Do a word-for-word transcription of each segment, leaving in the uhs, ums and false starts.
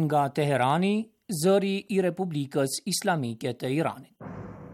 nga Teherani, zëri i Republikës Islamike të Iranit.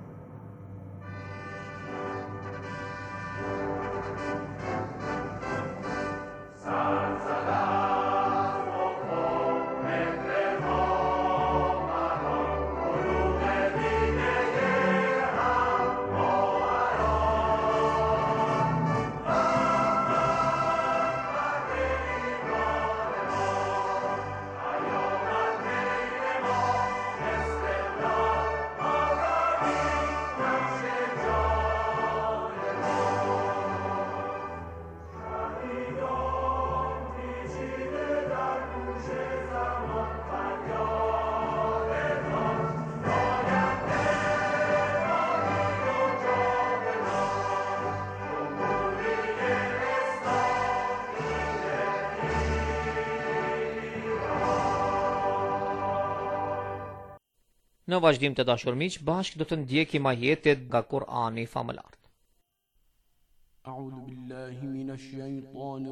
Në vazhdim të dashur miq, bashkë do të ndjekim ajetet nga Kur'ani famëlar. A'udhu billahi minash shaitanir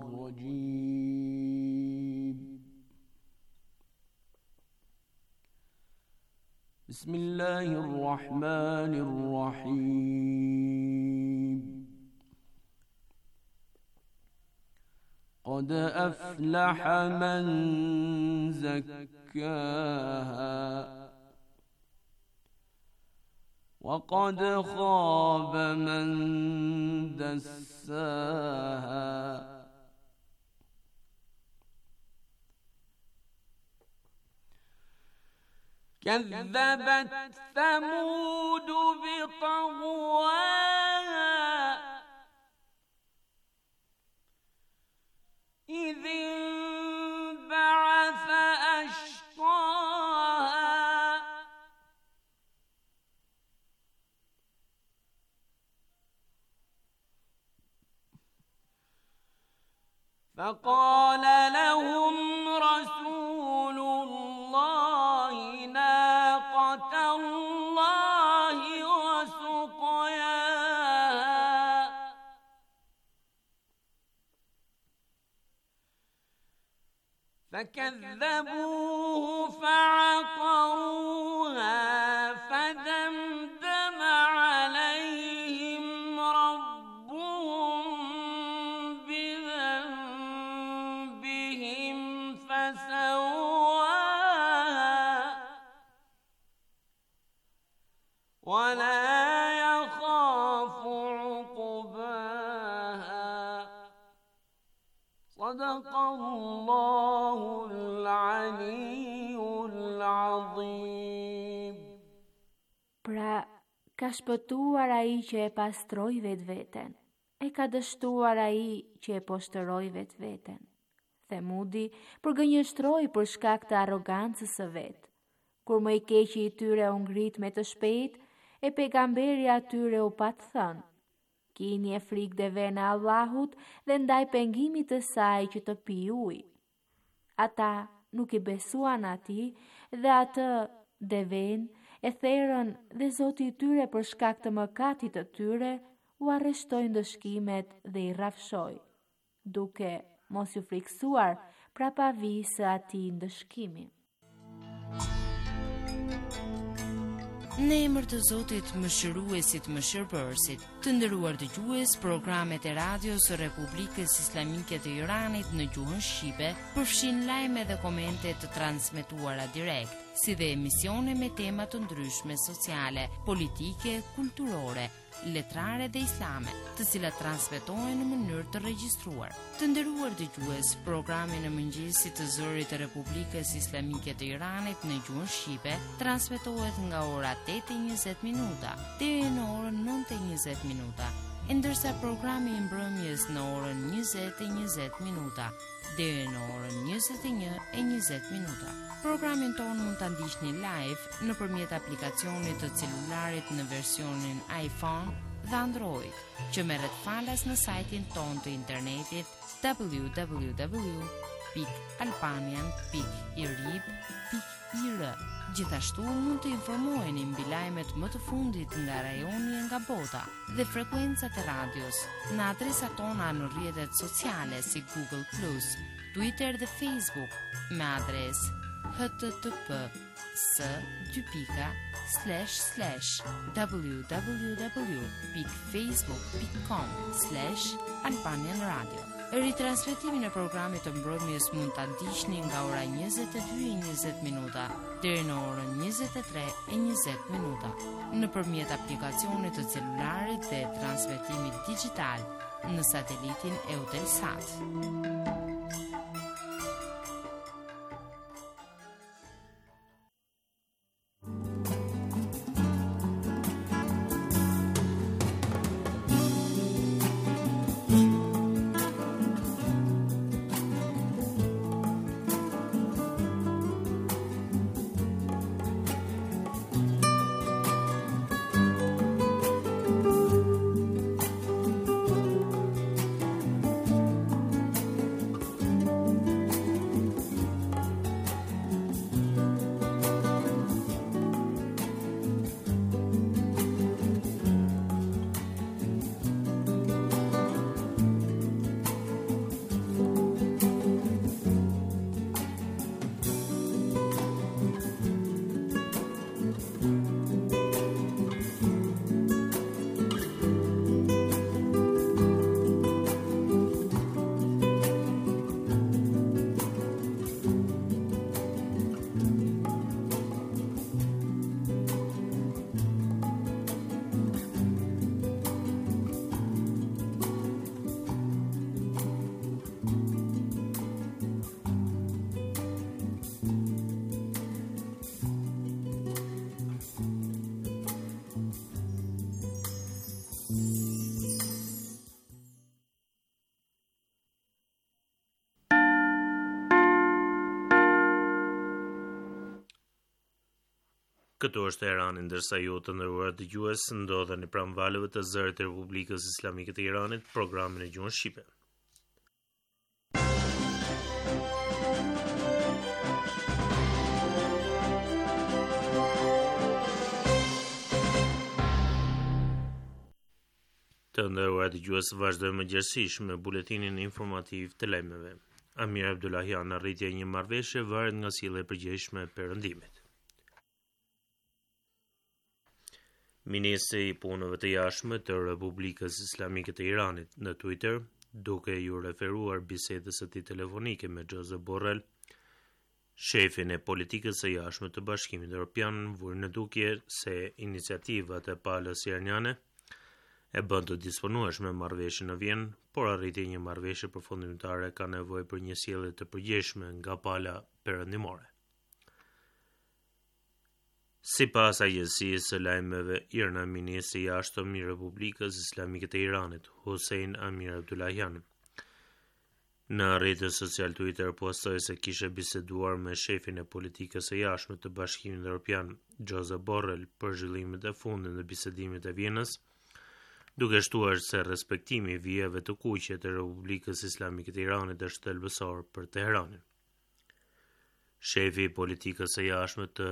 rajim. Bismillahir rahmanir rahim. Qad aflaha man zakkaha وقد خاب من دساها كذبت ثمود بطغواها إذ انبعث أشقاها فقال لهم رسول الله ناقة الله وسقياها فكذبوه فعقروها فدمدم عليهم ربهم بذنبهم فسواها ولا يخاف عقباها صدق الله العلي العظيم. Pra, ka shpëtuar ai që e pastroi vetveten, e ka dështuar ai që e poshtëroi vetveten. Themudi përgënjështroi për shkak të arrogancës së vet. Kur më i keqi i tyre u ngrit me të shpejt, e pejgamberi atyre u pat thënë: kini e frikë deve në Allahut dhe ndaj pengimit të saj që të pi ujë. Ata nuk i besuan atij dhe atë deven e therën dhe Zoti i tyre për shkak të mëkatit të tyre u arreshtoi ndëshkimet dhe i rrafshoi, duke mos ju friksuar prapavi së atij ndëshkimi. Në emër të Zotit Mëshiruesit Mëshirbërësit, të nderuar dëgjues, programet e radios së Republikës Islamike të Iranit në gjuhën shqipe përfshin lajme dhe komente të transmetuara direkt, si dhe emisione me tema të ndryshme sociale, politike, kulturore, letrare dhe islame, të cilat transmetohen në mënyrë të regjistruar. Të nderuar dëgjues, programi në mëngjesit të zërit të Republikës Islamike të Iranit në gjuhën shqipe transmetohet nga ora tetë e njëzet minuta deri në orën nëntë e njëzet minuta, ndërsa programi i mbrëmjes në orën njëzet e njëzet minuta deri në orën njëzet e një e njëzet minuta. Programin tonë mund ta ndiqni live nëpërmjet aplikacionit të celularit në versionin iPhone dhe Android, që merret falas në sajtin tonë të internetit w w w pikë albanian pikë irib pikë i r. Gjithashtu mund të informoheni mbi lajmet më të fundit nga rajoni e nga bota dhe frekuencat e radios në adresat tona në rrjetet sociale si Google plus, Twitter dhe Facebook me adresë http s dy pika slash slash www dot facebook dot com slash Albanian Radio. Ritransmetimin e programit të mbrëmjes mund ta ndiqni nga ora njëzet e dy e njëzet minuta deri në orën njëzet e tre e njëzet minuta nëpërmjet aplikacionit të celularit dhe transmetimit digjital në satelitin Eutelsat. Këtu është Teherani, ndërsa ju të nderuar dëgjues ndodheni pranë valëve të zërit të Republikës Islamike të Iranit, programin e gjuhës shqipe. Të nderuar dëgjues, vazhdojmë gjithsesi me buletinin informativ të lajmeve. Amir Abdullahian, arritja e një marrëveshje varet nga sjellja e përgjegjshme e Perëndimit. Ministri i Punëve të Jashtme të Republikës Islamike të Iranit në Twitter, duke ju referuar bisedës së tij telefonike me Josep Borrell, shefin e politikës së jashtme të Bashkimit Evropian, vuri në dukje se iniciativat e palës iraniane e bën të disponueshme marrëveshje në Vjenë, por arritja e një marrëveshje përfundimtare ka nevojë për një sjellje të përgjegjshme nga pala perëndimore. Sipas agjencisë së lajmeve IRNA, ministri i jashtëm i Republikës Islamike të Iranit, Hossein Amir Abdullahian, në rrjetin social Twitter postoi se kishte biseduar me shefin e politikës së jashtme të Bashkimit Evropian, Josep Borrell, për zhvillimet e fundit të bisedimit të Vjenës, duke shtuar se respektimi i vijave të kuqe të Republikës Islamike të Iranit është thelbësor për Teheranin. Shefi i politikës së jashtme të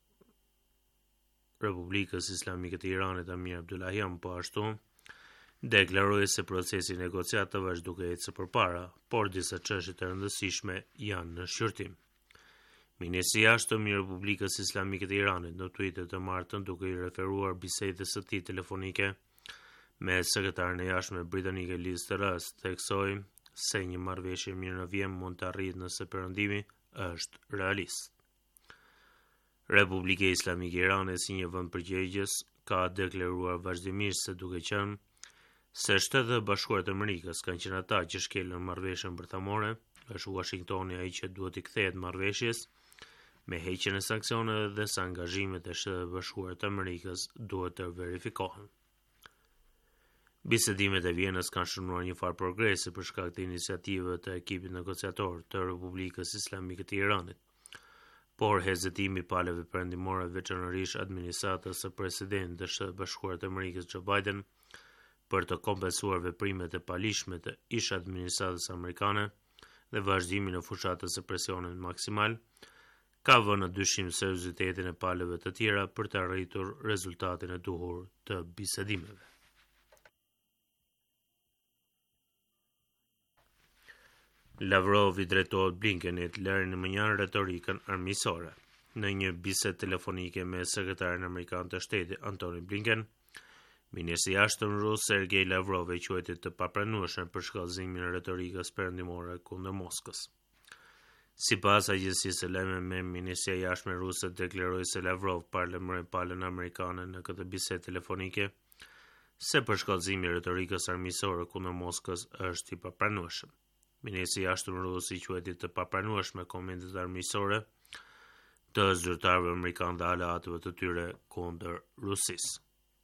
Republikës Islamike të Iranit, Amir Abdullahian, po ashtu deklaroi se procesi negociat të vazhdon duke ecur përpara, por disa çështje të rëndësishme janë në shqyrtim. Ministri i jashtëm i Republikës Islamike të Iranit në Twitter të martën, duke i referuar bisedës së tij telefonike me sekretaren e jashtme britanike Liz Truss, theksoi se një marrëveshje mirë në Vjenë mund të arrihet nëse Perëndimi është realist. Republika Islamike e Iranit, si një vend përgjegjës, ka deklaruar vazhdimisht se duke qenë se Shtetet e Bashkuara të Amerikës kanë qenë ata që shkelën marrëveshjen bërthamore, është Washingtoni ai që duhet i kthehet marrëveshjes me heqjen e sanksioneve dhe se angazhimet e Shtetit Bashkuar të Amerikës duhet të verifikohen. Bisedimet e Vjenës kanë shënuar një farë progresi për shkak të iniciativave të ekipit negociator të Republikës Islamike të Iranit, por hezetimi i palëve perëndimore, veçanërisht administratës së presidentit të Shtetit Bashkuar të Amerikës Joe Biden, për të kompensuar veprimet e palishme të ish administratës amerikane dhe vazhdimin e fushatës së presionit maksimal, ka vënë në dyshim seriozitetin e palëve të tjera për të arritur rezultatin e duhur të bisedimeve. Lavrov i drejtohet Blinkenit lërë në mënjanë retorikën armiqësore. Në një bisedë telefonike me sekretarin amerikan të shtetit Antony Blinken, ministri i jashtëm rus Sergej Lavrov e quajti të papranueshëm për shkallëzimin e retorikës perëndimore kundër Moskës. Sipas agjencisë së lajmeve, ministria e jashtme ruse deklaroi se Lavrov parlemëroi palën amerikane në këtë bisedë telefonike se përshkallëzimi i retorikës armiqësore kundër Moskës është i papranueshëm. Ministri i jashtëm rus i quajti të papranueshme komentet armiqësore të zyrtarëve amerikanë dhe aleatëve të tyre kundër Rusisë.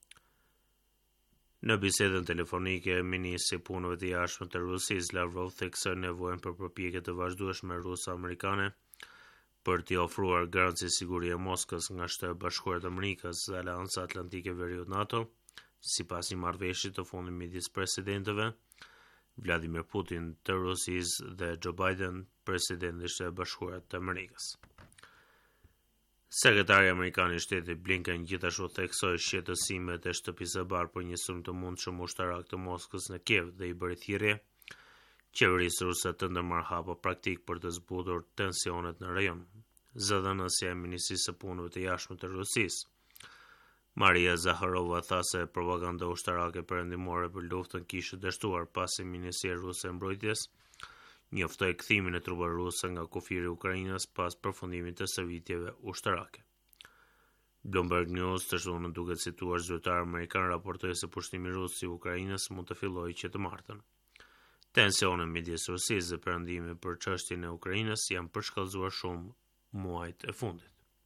Në bisedën telefonike, ministri i punëve të jashtme të Rusisë Lavrov theksoi nevojën për përpjekje të vazhdueshme ruso-amerikane për t'i ofruar garanci sigurie Moskës nga Shtetet e Bashkuara të Amerikës dhe Aleanca Atlantike Veriut NATO, sipas një marrëveshje të fundit midis presidentëve Vladimir Putin të Rusisë dhe Joe Biden, presidenti i Shtetit Bashkuar të Amerikës. Sekretari amerikan i shtetit Blinken gjithashtu theksoi shqetësimet e shtëpisë së bardhë për një sulm të mundshëm ushtarak të Moskës në Kiev dhe i bëri thirrje qeverisë ruse të ndërmarrë hapa praktik për të zbutur tensionet në rajon. Zëdhënësja e Ministrisë së Punëve të Jashtme të Rusisë, Maria Zakharova, tha se propaganda ushtarake perëndimore për luftën kishte dështuar pasi Ministria Ruse e Mbrojtjes njoftoi kthimin e trupave ruse nga kufiri i Ukrainës pas përfundimit të stërvitjeve ushtarake. Bloomberg News të shtunë duke cituar zyrtar amerikan raportoi se pushtimi rus i Ukrainës mund të fillojë që të martën. Tensionet midis Rusisë dhe perëndimit për çështjen e Ukrainës janë përshkallëzuar shumë muajt e fundit.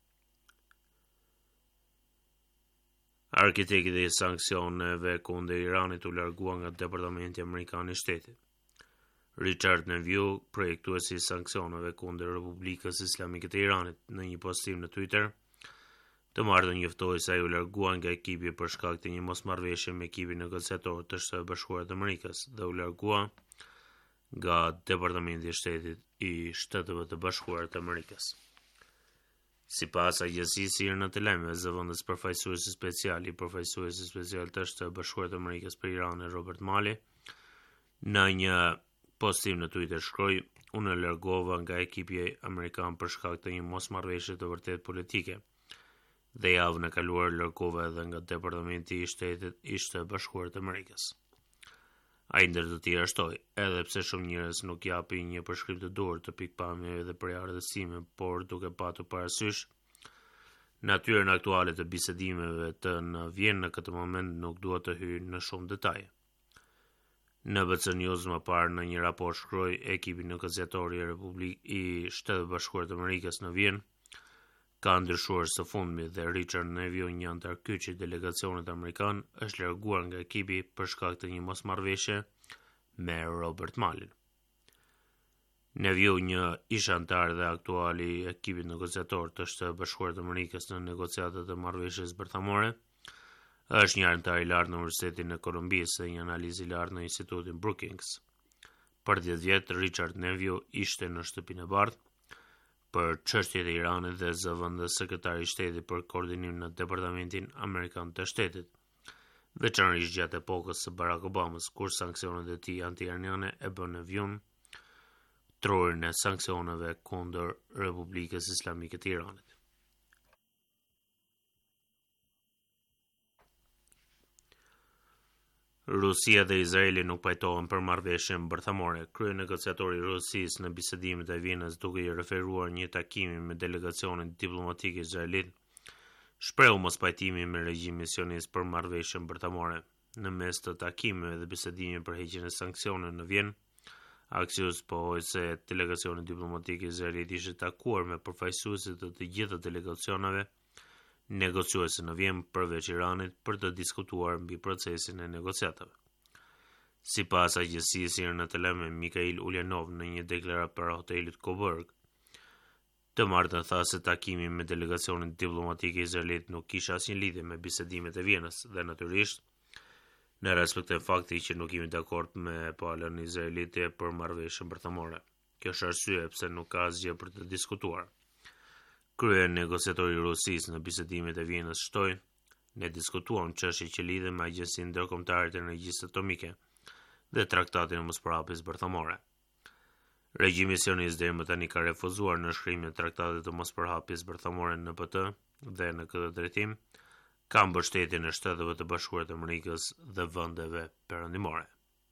Arkitekti i sanksioneve kundër Iranit u largua nga Departamenti Amerikan i Shtetit. Richard Neveu, projektuesi i sanksioneve kundër Republikës Islamike të Iranit, në një postim në Twitter, të martën njoftoi se ai u largua nga ekipi për shkak të një mosmarrëveshje me ekipin negociator të Shtetit të Bashkuara të Amerikës dhe u largua nga Departamenti i Shtetit i Shteteve të Bashkuara të Amerikës. Sipas agjencisë sirë të lajmeve, zëvendës përfaqësuesi special i përfaqësuesit special të Shtetit të Bashkuara të Amerikës për Iranin, Robert Malley, në një postim në Twitter shkroi: "Unë largova nga ekipi amerikan për shkak të një mosmarrëveshje të vërtet politike. Dhe javën e kaluar largova edhe nga Departamenti i Shtetit i Shtetit Bashkuar të Amerikës." Ai ndër të tjerë shtoi: "Edhe pse shumë njerëz nuk japin një përshkrim të duhur të pikpamjeve dhe përjardhësime, por duke patur parasysh natyrën aktuale të bisedimeve të në Vjenë në këtë moment nuk dua të hyj në shumë detaje." Në B C News më parë në një raport shkroi: "Ekipi negociator i Republikës i Shtetit Bashkuar të Amerikës në Vjenë ka ndryshuar së fundmi dhe Richard Neveu, një antar kyç i delegacionit amerikan, është larguar nga ekipi për shkak të një mosmarrëveshje me Robert Malley." Neveu, një ish antar dhe aktual i ekipit negociator të Shtetit Bashkuar të Amerikës në negociatat e marrëveshjes bërthamore, është një antar i lartë në Universitetin e Kolumbisë dhe një analizë i lartë në Institutin Brookings. Për dhjetë vjet, Richard Neveu ishte në Shtëpinë e Bardhë për çështjet e Iranit dhe zëvendës sekretari i shtetit për koordinim në Departamentin Amerikan të Shtetit, veçanërisht gjatë epokës së Barack Obamas, kur sanksionet e tij anti-iraniane e bën Neveun trorin e sanksioneve kundër Republikës Islamike të Iranit. Rusia dhe Izraeli nuk pajtohen për marrëveshjen bërthamore. Krye negociatori i Rusisë në bisedimet e Vienës, duke i referuar një takimi me delegacionin diplomatik izraelit, shprehu mospajtimin me regjimin sionist për marrëveshjen bërthamore. Në mes të takimeve dhe bisedimeve për heqjen e sanksioneve në Vjenë, Axios pohoi se delegacioni diplomatik izraelit ishte takuar me përfaqësuesit të të gjitha delegacioneve negociuese në Vjenë përveç Iranit për të diskutuar mbi procesin e negociatave. Sipas agjencisë në televizor Mikhail Ulyanov në një deklaratë për hotelit Coburg, të martën tha se takimi me delegacionin diplomatik izraelit nuk kishte asnjë lidhje me bisedimet e Vjenës dhe natyrisht në respektim fakti që nuk jemi dakord me palën izraelite për marrëveshjen bërthamore. Kjo është arsye pse nuk ka asgjë për të diskutuar. Krye negociatori i Rusisë në bisedimet e Vjenës shtoi: "Ne diskutuam çështje që lidhen me Agjencinë Ndërkombëtare të Energjisë Atomike dhe Traktatin e Mosparapjes Bërthamore." Regjimi sionist deri më tani ka refuzuar në shkrimin e traktatit të mospërhapjes bërthamore në N P T dhe në këtë drejtim ka mbështetjen e Shteteve të Bashkuara të Amerikës dhe vendeve perëndimore.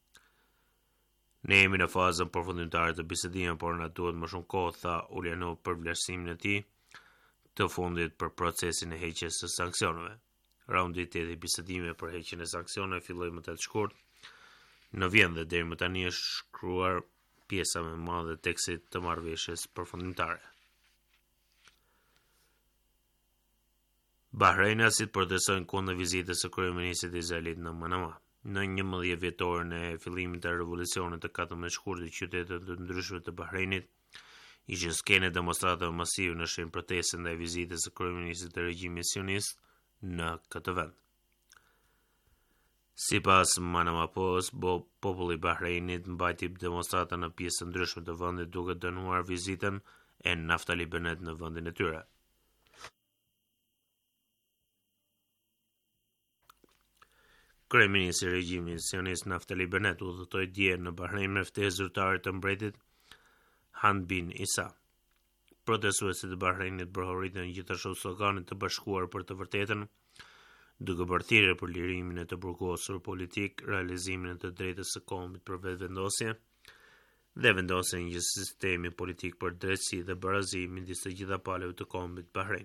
Ne jemi në fazën përfundimtare të bisedimit, por na duhet më shumë kohë, tha Ulyanov për vlerësimin e tij të fundit për procesin e heqjes së sanksioneve. Raundi i tetë i bisedimeve për heqjen e sanksioneve filloi më të shkurt në Vjenë dhe deri më tani është shkruar pjesa më e madhe e tekstit të marrëveshjes përfundimtare. Bahreinasit protestojnë kundër vizitës së kryeministit izraelit në Manama. Në njëmbëdhjetë vjetorin e fillimit të revolucionit të katërmbëdhjetë shkurtit, qytetet të ndryshme të Bahreinit ishin skene demonstratave masive në shenjë proteste ndaj vizitës së kryeministit të regjimit sionist në këtë vend. Sipas Manama Post, populli i Bahreinit mbajti demonstrata në pjesë të ndryshme të vendit duke dënuar vizitën e Naftali Bennett në vendin e tyre. Kryeministri i regjimit sionist Naftali Bennett udhëtoi dje në Bahrein me ftesë zyrtare të mbretit Han bin Isa. Protestuesit e Bahreinit përhoritën gjithashtu sloganet të bashkuar për të vërtetën, duke bërë thirrje për lirimin e të burgosur politik, realizimin e të drejtës së kombit për vetëvendosje dhe vendosjen e një sistemi politik për drejtësi dhe barazi midis të gjitha palëve të kombit Bahrein.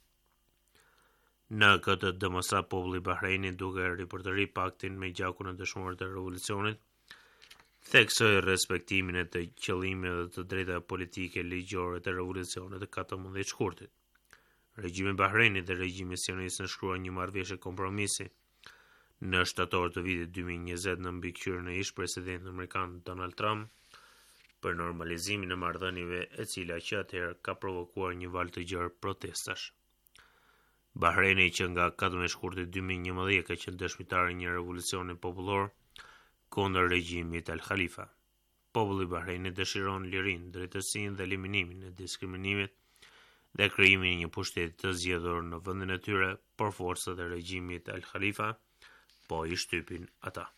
Në këtë demonstrat populli i Bahreinit, duke ripërtëri paktin me gjakun e dëshmorëve të revolucionit, theksoi respektimin e të qëllimeve dhe të drejtave politike ligjore të revolucionit të katërmbëdhjetë shkurtit. Regjimi i Bahreinit dhe regjimi sionist nënshkruan një marrëveshje kompromisi në shtator të vitit dy mijë e njëzet në mbikëqyrjen e ish presidentit amerikan Donald Trump për normalizimin e marrëdhënieve, e cila që atëherë ka provokuar një val të gjerë protestash. Bahreini, që nga katërmbëdhjetë shkurti dy mijë e njëmbëdhjetë ka qenë dëshmitar i një revolucioni popullor kundër regjimit Al Khalifa. Populli i Bahreinit dëshiron lirinë, drejtësinë dhe eliminimin e diskriminimit dhe krijimin e një pushteti të zgjedhur në vendin e tyre, por forcat e regjimit Al Khalifa po i shtypin ata.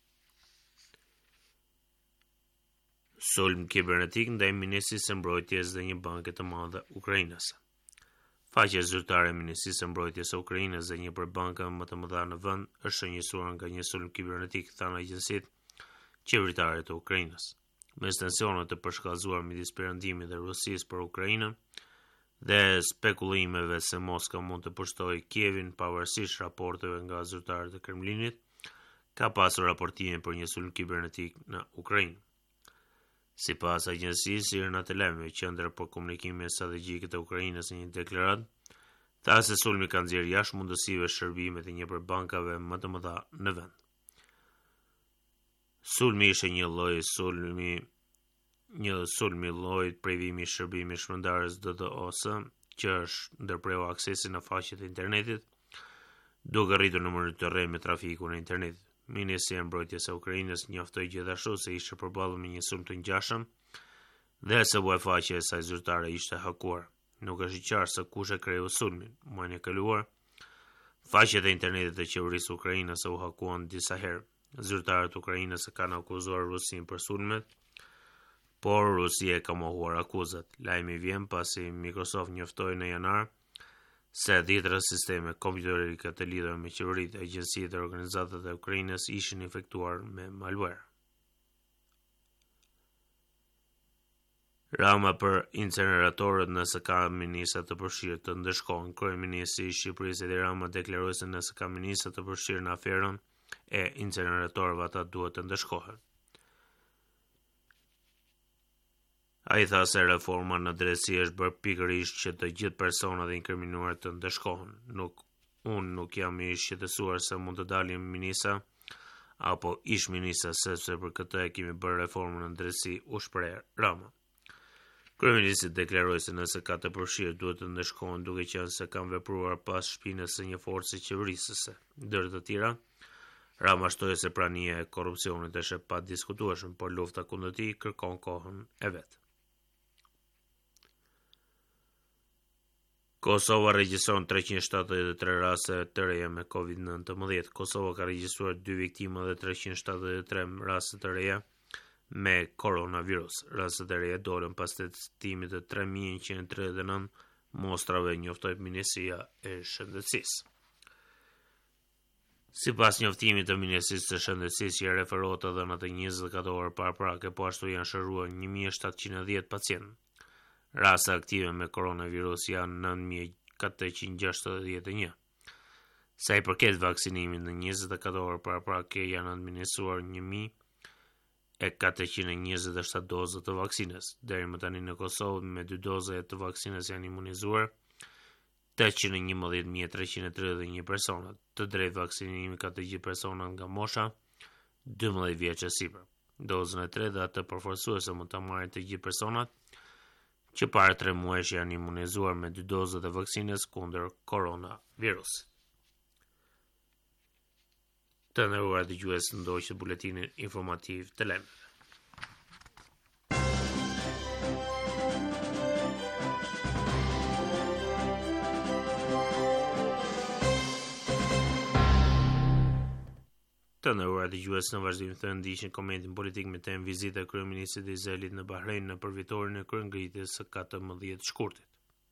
Sulm kibernetik ndaj Ministrisë së Mbrojtjes dhe një banke të madhe Ukrainës. Faqja zyrtare e Ministrisë së Mbrojtjes së Ukrainës dhe një prej bankave më të mëdha në vend është shënjësuar nga një sulm kibernetik, thanë agjencitë qeveritare të Ukrainës. Mes tensioneve të përshkallëzuar midis Perëndimit dhe Rusisë për Ukrainën dhe spekullimeve se Moska mund të pushtojë Kievin pavarësisht raporteve nga zyrtarët e Kremlinit, ka pasur raportime për një sulm kibernetik në Ukrainë. Sipas agjencisë Irna të Lajmeve, Qendra për Komunikimin Strategjik të Ukrainës në një deklaratë, tha se sulmi ka nxjerrë jashtë mundësive shërbimet e një prej bankave më të mëdha në vend. Sulmi ishte një lloj sulmi, një sulmi lloj privimi i shërbimit shpërndarës D D oS, që është ndërpreu aksesin në faqet e internetit, duke rritur numrin të rrejtë me trafikun e internetit. Ministri i Mbrojtjes së Ukrainës njoftoi gjithashtu se ishte përballur me një sulm të ngjashëm dhe se faqja e saj zyrtare ishte hakuar. Nuk është i qartë se kush e krijoi sulmin. Muajin e kaluar, faqet e internetit të qeverisë Ukrainës u hakuan disa herë. Zyrtarët e Ukrainës e kanë akuzuar Rusinë për sulmet, por Rusia ka mohuar akuzat. Lajmi vjen pasi Microsoft njoftoi në janar se dhjetra sisteme kompjuterike të lidhura me qeveritë, agjencitë dhe organizatat e Ukrainës ishin infektuar me malware. Rama për inceneratorët nëse ka ministra të përfshirë të ndëshkohen. Kryeministri i Shqipërisë Edi Rama deklaroi se nëse ka ministra të përfshirë në aferën e inceneratorëve, ata duhet të ndëshkohen. Ai tha se reforma në drejtësi është bërë pikërisht që të gjithë personat e inkriminuar të ndëshkohen. Nuk, unë nuk jam i shqetësuar se mund të dalin ministra apo ish ministra, sepse për këtë e kemi bërë reformën në drejtësi, u shpreh Rama. Kryeministri deklaroi se nëse ka të përfshirë duhet të ndëshkohen, duke qenë se kanë vepruar pas shpinës së një force qeverisëse. Ndër të tjera, Rama shtoi se prania e korrupsionit është e padiskutueshme, por lufta kundër tij kërkon kohën e vet. Kosova regjistron treqind e shtatëdhjetë e tre raste të reja me covid nëntëmbëdhjetë. Kosova ka regjistruar dy viktima dhe treqind e shtatëdhjetë e tre raste të reja me koronavirus. Rastet e reja dolën pas testimit të tre mijë njëqind e tridhjetë e nëntë mostrave, njoftoi Ministria e Shëndetësisë. Sipas njoftimit të Ministrisë së Shëndetësisë, që referohet edhe në të njëzet e katër orë paraprake, po ashtu janë shëruar një mijë shtatëqind e dhjetë pacientë. Raste aktive me koronavirus janë nëntë mijë katërqind gjashtëdhjetë e një. Sa i përket vaksinimit, në njëzet e katër orë paraprake janë administruar një mijë e katërqind e njëzet e shtatë doza të vaksinës. Deri më tani në Kosovë me dy doza të vaksinës janë imunizuar tetëqind e njëmbëdhjetë mijë treqind e tridhjetë e një persona. Të drejtë vaksinimi ka të gjithë personat nga mosha dymbëdhjetë vjeç e sipër. Dozën e tretë dhe atë përforcuese mund ta marrin të gjithë personat që para tre muajsh janë imunizuar me dy dozat e vaksinës kundër koronavirusit. Të nderuar dëgjues, ndoqët buletinin informativ të lajmeve. Të nderuar dëgjues, në vazhdim të ndiqni komentin politik me temë vizita e kryeministrit të Izraelit në Bahrein në përvitorin e kryengritjes së katërmbëdhjetë shkurtit.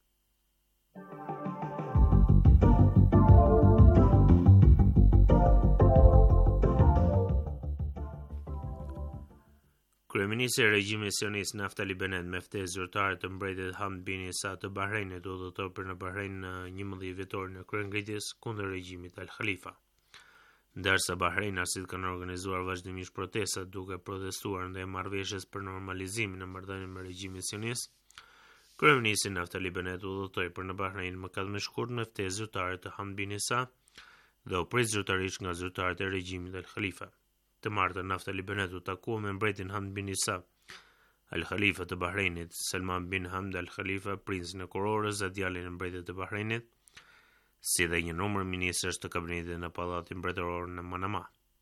Kryeministri i regjimit sionist Naftali Bennett me ftesë zyrtare të mbretit Hamd bin Isa të Bahreinit udhëtor për në Bahrein në njëmbëdhjetë vjetorin e kryengritjes kundër regjimit Al Khalifa. Ndërsa Bahreinarësit kanë organizuar vazhdimisht protesta duke protestuar ndaj marrëveshjes për normalizimin e marrëdhënieve me regjimin sionist, kryeministri Naftali Bennett udhëtoi për në Bahrein më katërmbëdhjetë shkurt me ftesë zyrtare të Hamd bin Isa dhe u prit zyrtarisht nga zyrtarët e regjimit Al Khalifa. Të martën Naftali Bennett u takua me mbretin Hamd bin Isa Al Khalifa të Bahreinit, Salman bin Hamd Al Khalifa, princin e Kurorës dhe djalin e mbretit të Bahreinit, si dhe një numër ministrësh të kabinetit në pallatin mbretëror në Manama.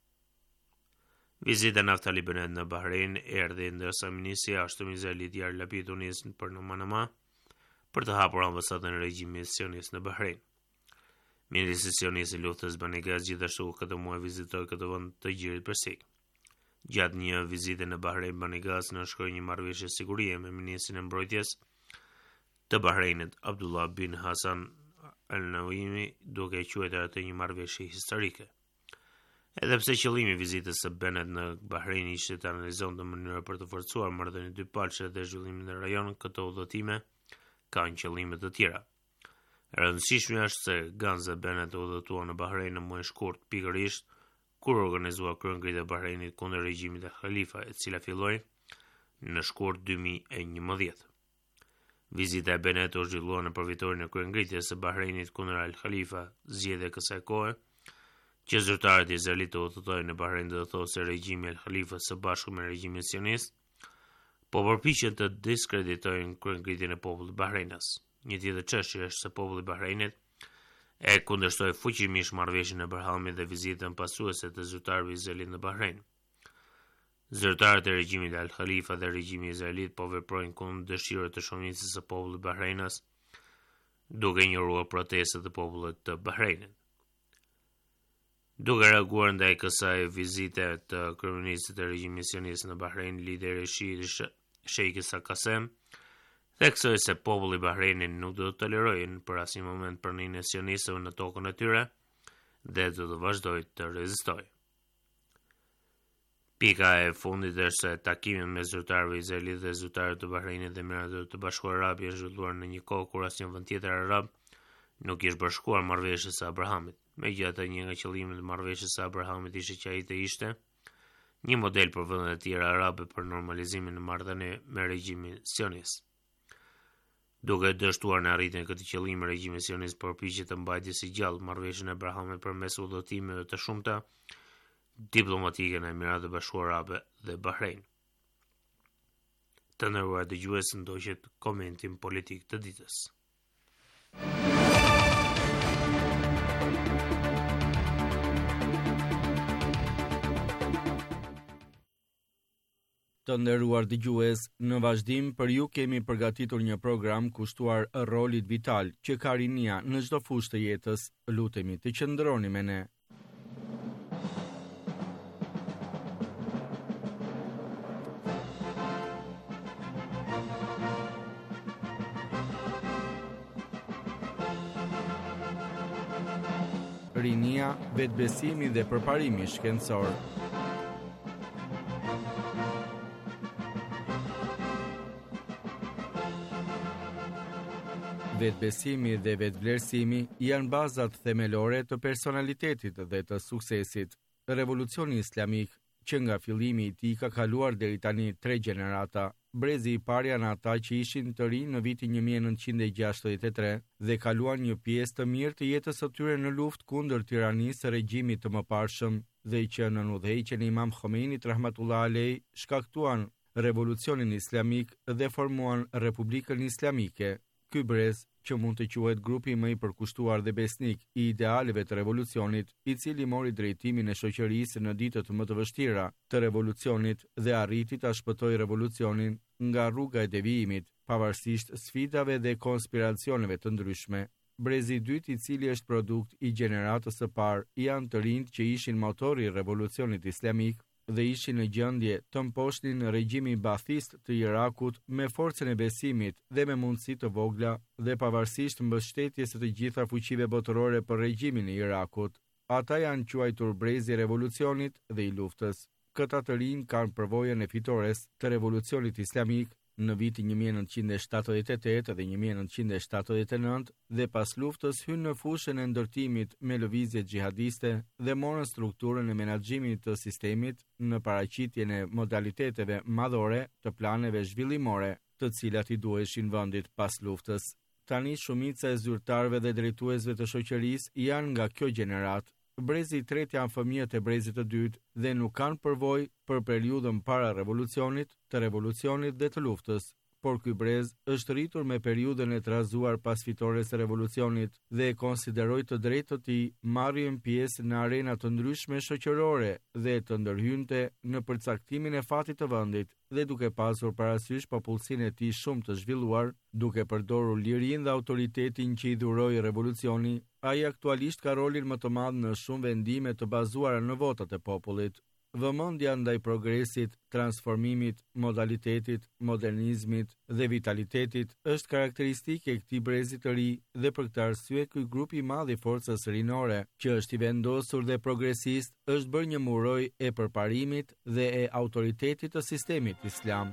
Vizita e Naftali Bennett në Bahrein erdhi ndërsa ministri i jashtëm Izraelit Yair Lapid u nis për në Manama për të hapur ambasadën e regjimit sionist në Bahrein. Ministri sionist i luftës Bani Gaz gjithashtu këtë muaj vizitoi këtë vend të gjirit persik. Gjatë një vizite në Bahrein, Bani Gaz nënshkroi një marrëveshje sigurie me ministrin e mbrojtjes të Bahreinit Abdullah bin Hassan Al-Nawimi, duke e quajtur atë një marrëveshje historike. Edhe pse qëllimi i vizitës së Bennett në Bahrein ishte të analizonte mënyra për të forcuar marrëdhënie dypalëshe dhe zhvillimin në rajon, këto udhëtime kanë qëllime të tjera. E rëndësishme është se Ganza Bennett udhëtua në Bahrein në muaj shkurt pikërisht kur organizua kryengritja e Bahreinit kundër regjimit të Khalifa, e cila filloi në shkurt dy mijë e njëmbëdhjetë. Vizita e Bennett u zhvillua në përvitorin e kryengritjes së Bahreinit kundër Al Khalifa, zgjedhje kësaj kohe që zyrtarët izraelit të udhëtojnë në Bahrein dhe thotë se regjimi Al Khalifa së bashku me regjimin sionist po përpiqen të diskreditojnë kryengritjen e popullit bahreinës. Një tjetër çështje është se populli i Bahreinit e kundërshtoi fuqimisht marrëveshjen e Abrahamit dhe vizitën pasuese të zyrtarëve izraelit në Bahrein. Zyrtarët e regjimit Al Khalifa dhe regjimi izraelit po veprojnë kundër dëshirës të shumicës së popullit bahreinës, duke injoruar protestat e popullit të Bahreinit. Duke reaguar ndaj kësaj vizite të kryeministit të regjimit sionist në Bahrein, lideri shiit Sheikh Isa Qasem theksoi se populli i Bahreinit nuk do të tolerojnë për asnjë moment pranimin e sionistëve në tokën e tyre dhe do të vazhdojë të rezistojë. Pika e fundit është se takimet me zyrtarëve izraelit dhe zyrtarët të Bahreinit dhe Emiratet të Bashkuara Arabe janë zhvilluar në një kohë kur asnjë vend tjetër arab nuk ishte bashkuar marrëveshjes së Abrahamit. Megjithatë, një nga qëllimet e marrëveshjes së Abrahamit ishte që ai të ishte një model për vendet e tjera arabe për normalizimin e marrëdhënieve me regjimin sionist. Duke dështuar në arritjen e këtij qëllimi, regjimi sionist përpiqet të mbajë si gjallë marrëveshjen e Abrahamit përmes udhëtimeve të shumta diplomatike në Emiratet e Bashkuara Arabe dhe Bahrein. Të nderuar dëgjues, ndoqët komentin politik të ditës. Të nderuar dëgjues, në vazhdim për ju kemi përgatitur një program kushtuar rolit vital që ka rinia në çdo fushë të jetës. Lutemi të qëndroni me ne. rinia, vetbesimi dhe përparimi shkencor. Vetbesimi dhe vetvlerësimi janë bazat themelore të personalitetit dhe të suksesit. Revolucioni islamik, që nga fillimi i tij ka kaluar deri tani tre gjenerata, brezi i parë janë ata që ishin të rinj në vitin një mijë e nëntëqind e gjashtëdhjetë e tre dhe kaluan një pjesë të mirë të jetës së tyre në luftë kundër tiranisë së regjimit të mëparshëm dhe që në udhëheqjen e Imam Khomeinit rahmatullah alej shkaktuan revolucionin islamik dhe formuan Republikën Islamike. Ky brez, që mund të quhet grupi më i përkushtuar dhe besnik i idealeve të revolucionit, i cili mori drejtimin e shoqërisë në ditët më të vështira të revolucionit dhe arriti ta shpëtojë revolucionin nga rruga e devijimit, pavarësisht sfidave dhe konspiracioneve të ndryshme. Brezi i dytë, i cili është produkt i gjeneratës së parë, janë të rinjt që ishin motori i revolucionit islamik dhe ishin në gjendje të mposhtin regjimin bathist të Irakut me forcën e besimit dhe me mundësi të vogla dhe pavarësisht mbështetjes së të gjitha fuqive botërore për regjimin e Irakut. Ata janë quajtur brezi i revolucionit dhe i luftës. Këta të rinj kanë përvojën e fitores të revolucionit islamik në vitin një mijë e nëntëqind e shtatëdhjetë e tetë dhe një mijë e nëntëqind e shtatëdhjetë e nëntë dhe pas luftës hynë në fushën e ndërtimit me lëvizje xhihadiste dhe morën strukturën e menaxhimit të sistemit në paraqitjen e modaliteteve madhore të planeve zhvillimore, të cilat i duheshin vendit pas luftës. Tani shumica e zyrtarëve dhe drejtuesve të shoqërisë janë nga kjo gjenerat. Brezi i tretë janë fëmijët e brezit të dytë dhe nuk kanë përvojë për periudhën para revolucionit, të revolucionit dhe të luftës, por ky brez është rritur me periudhën e trazuar pas fitores së revolucionit dhe e konsideroi të drejtë të tij marrjen pjesë në arena të ndryshme shoqërore dhe të ndërhynte në përcaktimin e fatit të vendit dhe duke pasur parasysh popullsinë e tij shumë të zhvilluar, duke përdorur lirinë dhe autoritetin që i dhuroi revolucioni, ai aktualisht ka rolin më të madh në shumë vendime të bazuara në votat e popullit. Vëmendja ndaj progresit, transformimit, modalitetit, modernizmit dhe vitalitetit është karakteristike e këtij brezi të ri dhe për këtë arsye ky grup i madh i forcës rinore, që është i vendosur dhe progresist, është bërë një muroj e përparimit dhe e autoritetit të sistemit islam.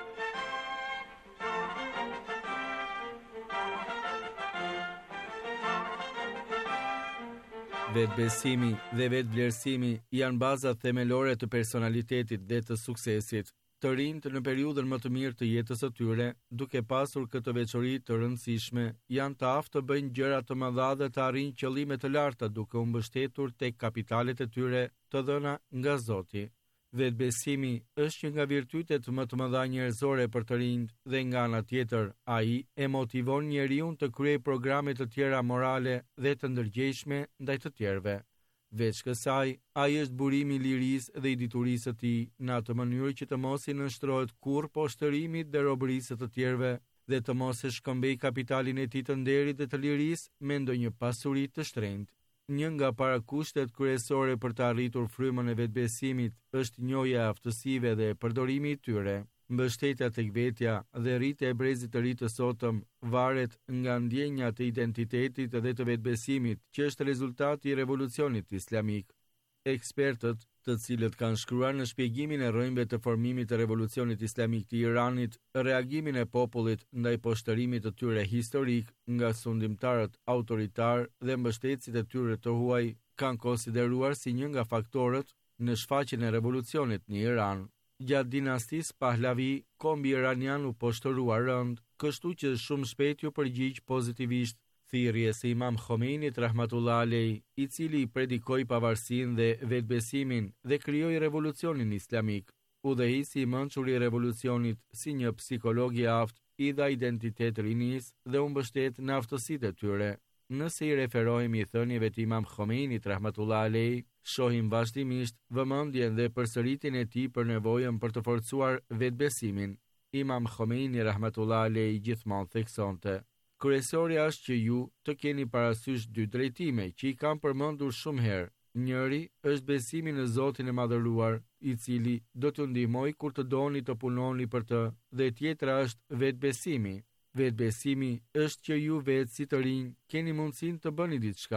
Vetbesimi dhe vetvlerësimi janë bazat themelore të personalitetit dhe të suksesit. Të rinjt në periudhën më të mirë të jetës së tyre, duke pasur këtë veçori të rëndësishme, janë të aftë të bëjnë gjëra të mëdha dhe të arrijnë qëllime të larta duke u mbështetur tek kapitalet e tyre të dhëna nga Zoti. Vetbesimi është një nga virtytet më të mëdha njerëzore për të rinjt dhe nga ana tjetër, ai e motivon njeriu të kryejë programe të tjera morale dhe të ndërgjegjshme ndaj të tjerëve. Veç kësaj, ai është burimi i lirisë dhe i diturisë së tij në atë mënyrë që të mos i nënshtrohet kurrë poshtërimit dhe robërisë të tjerëve dhe të mos e shkëmbej kapitalin e tij të nderit dhe të lirisë me ndonjë pasuri të shtrenjtë. Një nga parakushtet kryesore për të arritur frymën e vetbesimit është njohja e aftësive dhe përdorimi i tyre. Mbështetja tek vetja dhe rritja e brezit të ri të sotëm varet nga ndjenja e identitetit dhe të vetbesimit, që është rezultati i revolucionit islamik. Ekspertët, të cilët kanë shkruar në shpjegimin e rrënjve të formimit të revolucionit islamik të Iranit, reagimin e popullit ndaj poshtërimit të tyre historik nga sundimtarët autoritar dhe mbështetësit e tyre të huaj, kanë konsideruar si një nga faktorët në shfaqjen e revolucionit në Iran. Gjatë dinastisë Pahlavi, kombi iranian u poshtërua rënd, kështu që shumë shpejt ju përgjigj pozitivisht thirrjes së Imam Khomeinit rahmatullah alej, i cili i predikoi pavarësinë dhe vetbesimin dhe krijoi revolucionin islamik. Udhëheqësi i mençur i revolucionit si një psikolog i aftë i dha identitet rinis dhe u mbështet në aftësitë e tyre. Nëse i referohemi thënieve të Imam Khomeinit rahmatullah alej, shohim vazhdimisht vëmendjen dhe përsëritjen e tij për nevojën për të forcuar vetbesimin. Imam Khomeini rahmatullah alej gjithmonë theksonte: kryesorja është që ju të keni parasysh dy drejtime që i kam përmendur shumë herë. Njëri është besimi në Zotin e Madhëruar, i cili do t'ju ndihmoj kur të doni të punoni për të, dhe tjetra është vetbesimi. Vetbesimi është që ju vetë si të rinj keni mundësinë të bëni diçka.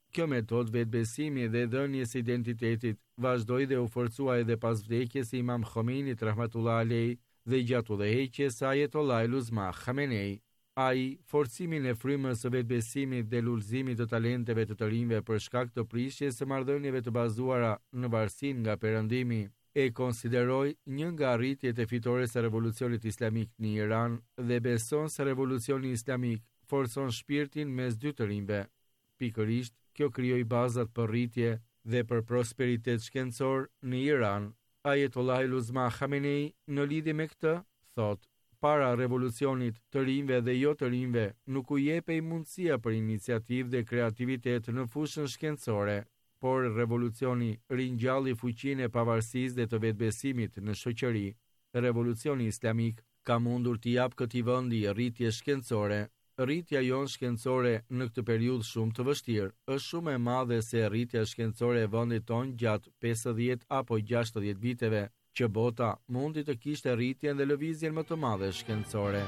Kjo metodë vetbesimi dhe dhënies së identitetit vazhdoi dhe u forcua edhe pas vdekjes së Imam Khomeini rahmetullah alej dhe gjatë udhëheqjes së Ayatollah Luzma Khamenei. Ai, forcimin e frymës së vetbesimit dhe lullëzimit të talenteve të të rinjve për shkak të prishjes së marrëdhënieve të bazuara në varësinë nga perëndimi, e konsideroi një nga arritjet e fitores së revolucionit islamik në Iran dhe beson se revolucioni islamik forcon shpirtin mes dy të rinjve. Pikërisht, kjo krijoi bazat për rritje dhe për prosperitet shkencor në Iran. Ayatollah Luzma Khamenei në lidhje me këtë thotë: para revolucionit të rinjve dhe jo të rinjve nuk u jepej mundësia për iniciativë dhe kreativitet në fushën shkencore, por revolucioni ringjalli fuqinë e pavarësisë dhe të vetbesimit në shoqëri. Revolucioni islamik ka mundur t'i jap këtij vendi rritje shkencore. Rritja jonë shkencore në këtë periudhë shumë të vështirë është shumë e madhe se rritja shkencore e vendit tonë gjatë pesëdhjetë apo gjashtëdhjetë viteve, që bota mundi të kishte rritjen dhe lëvizjen më të madhe shkencore.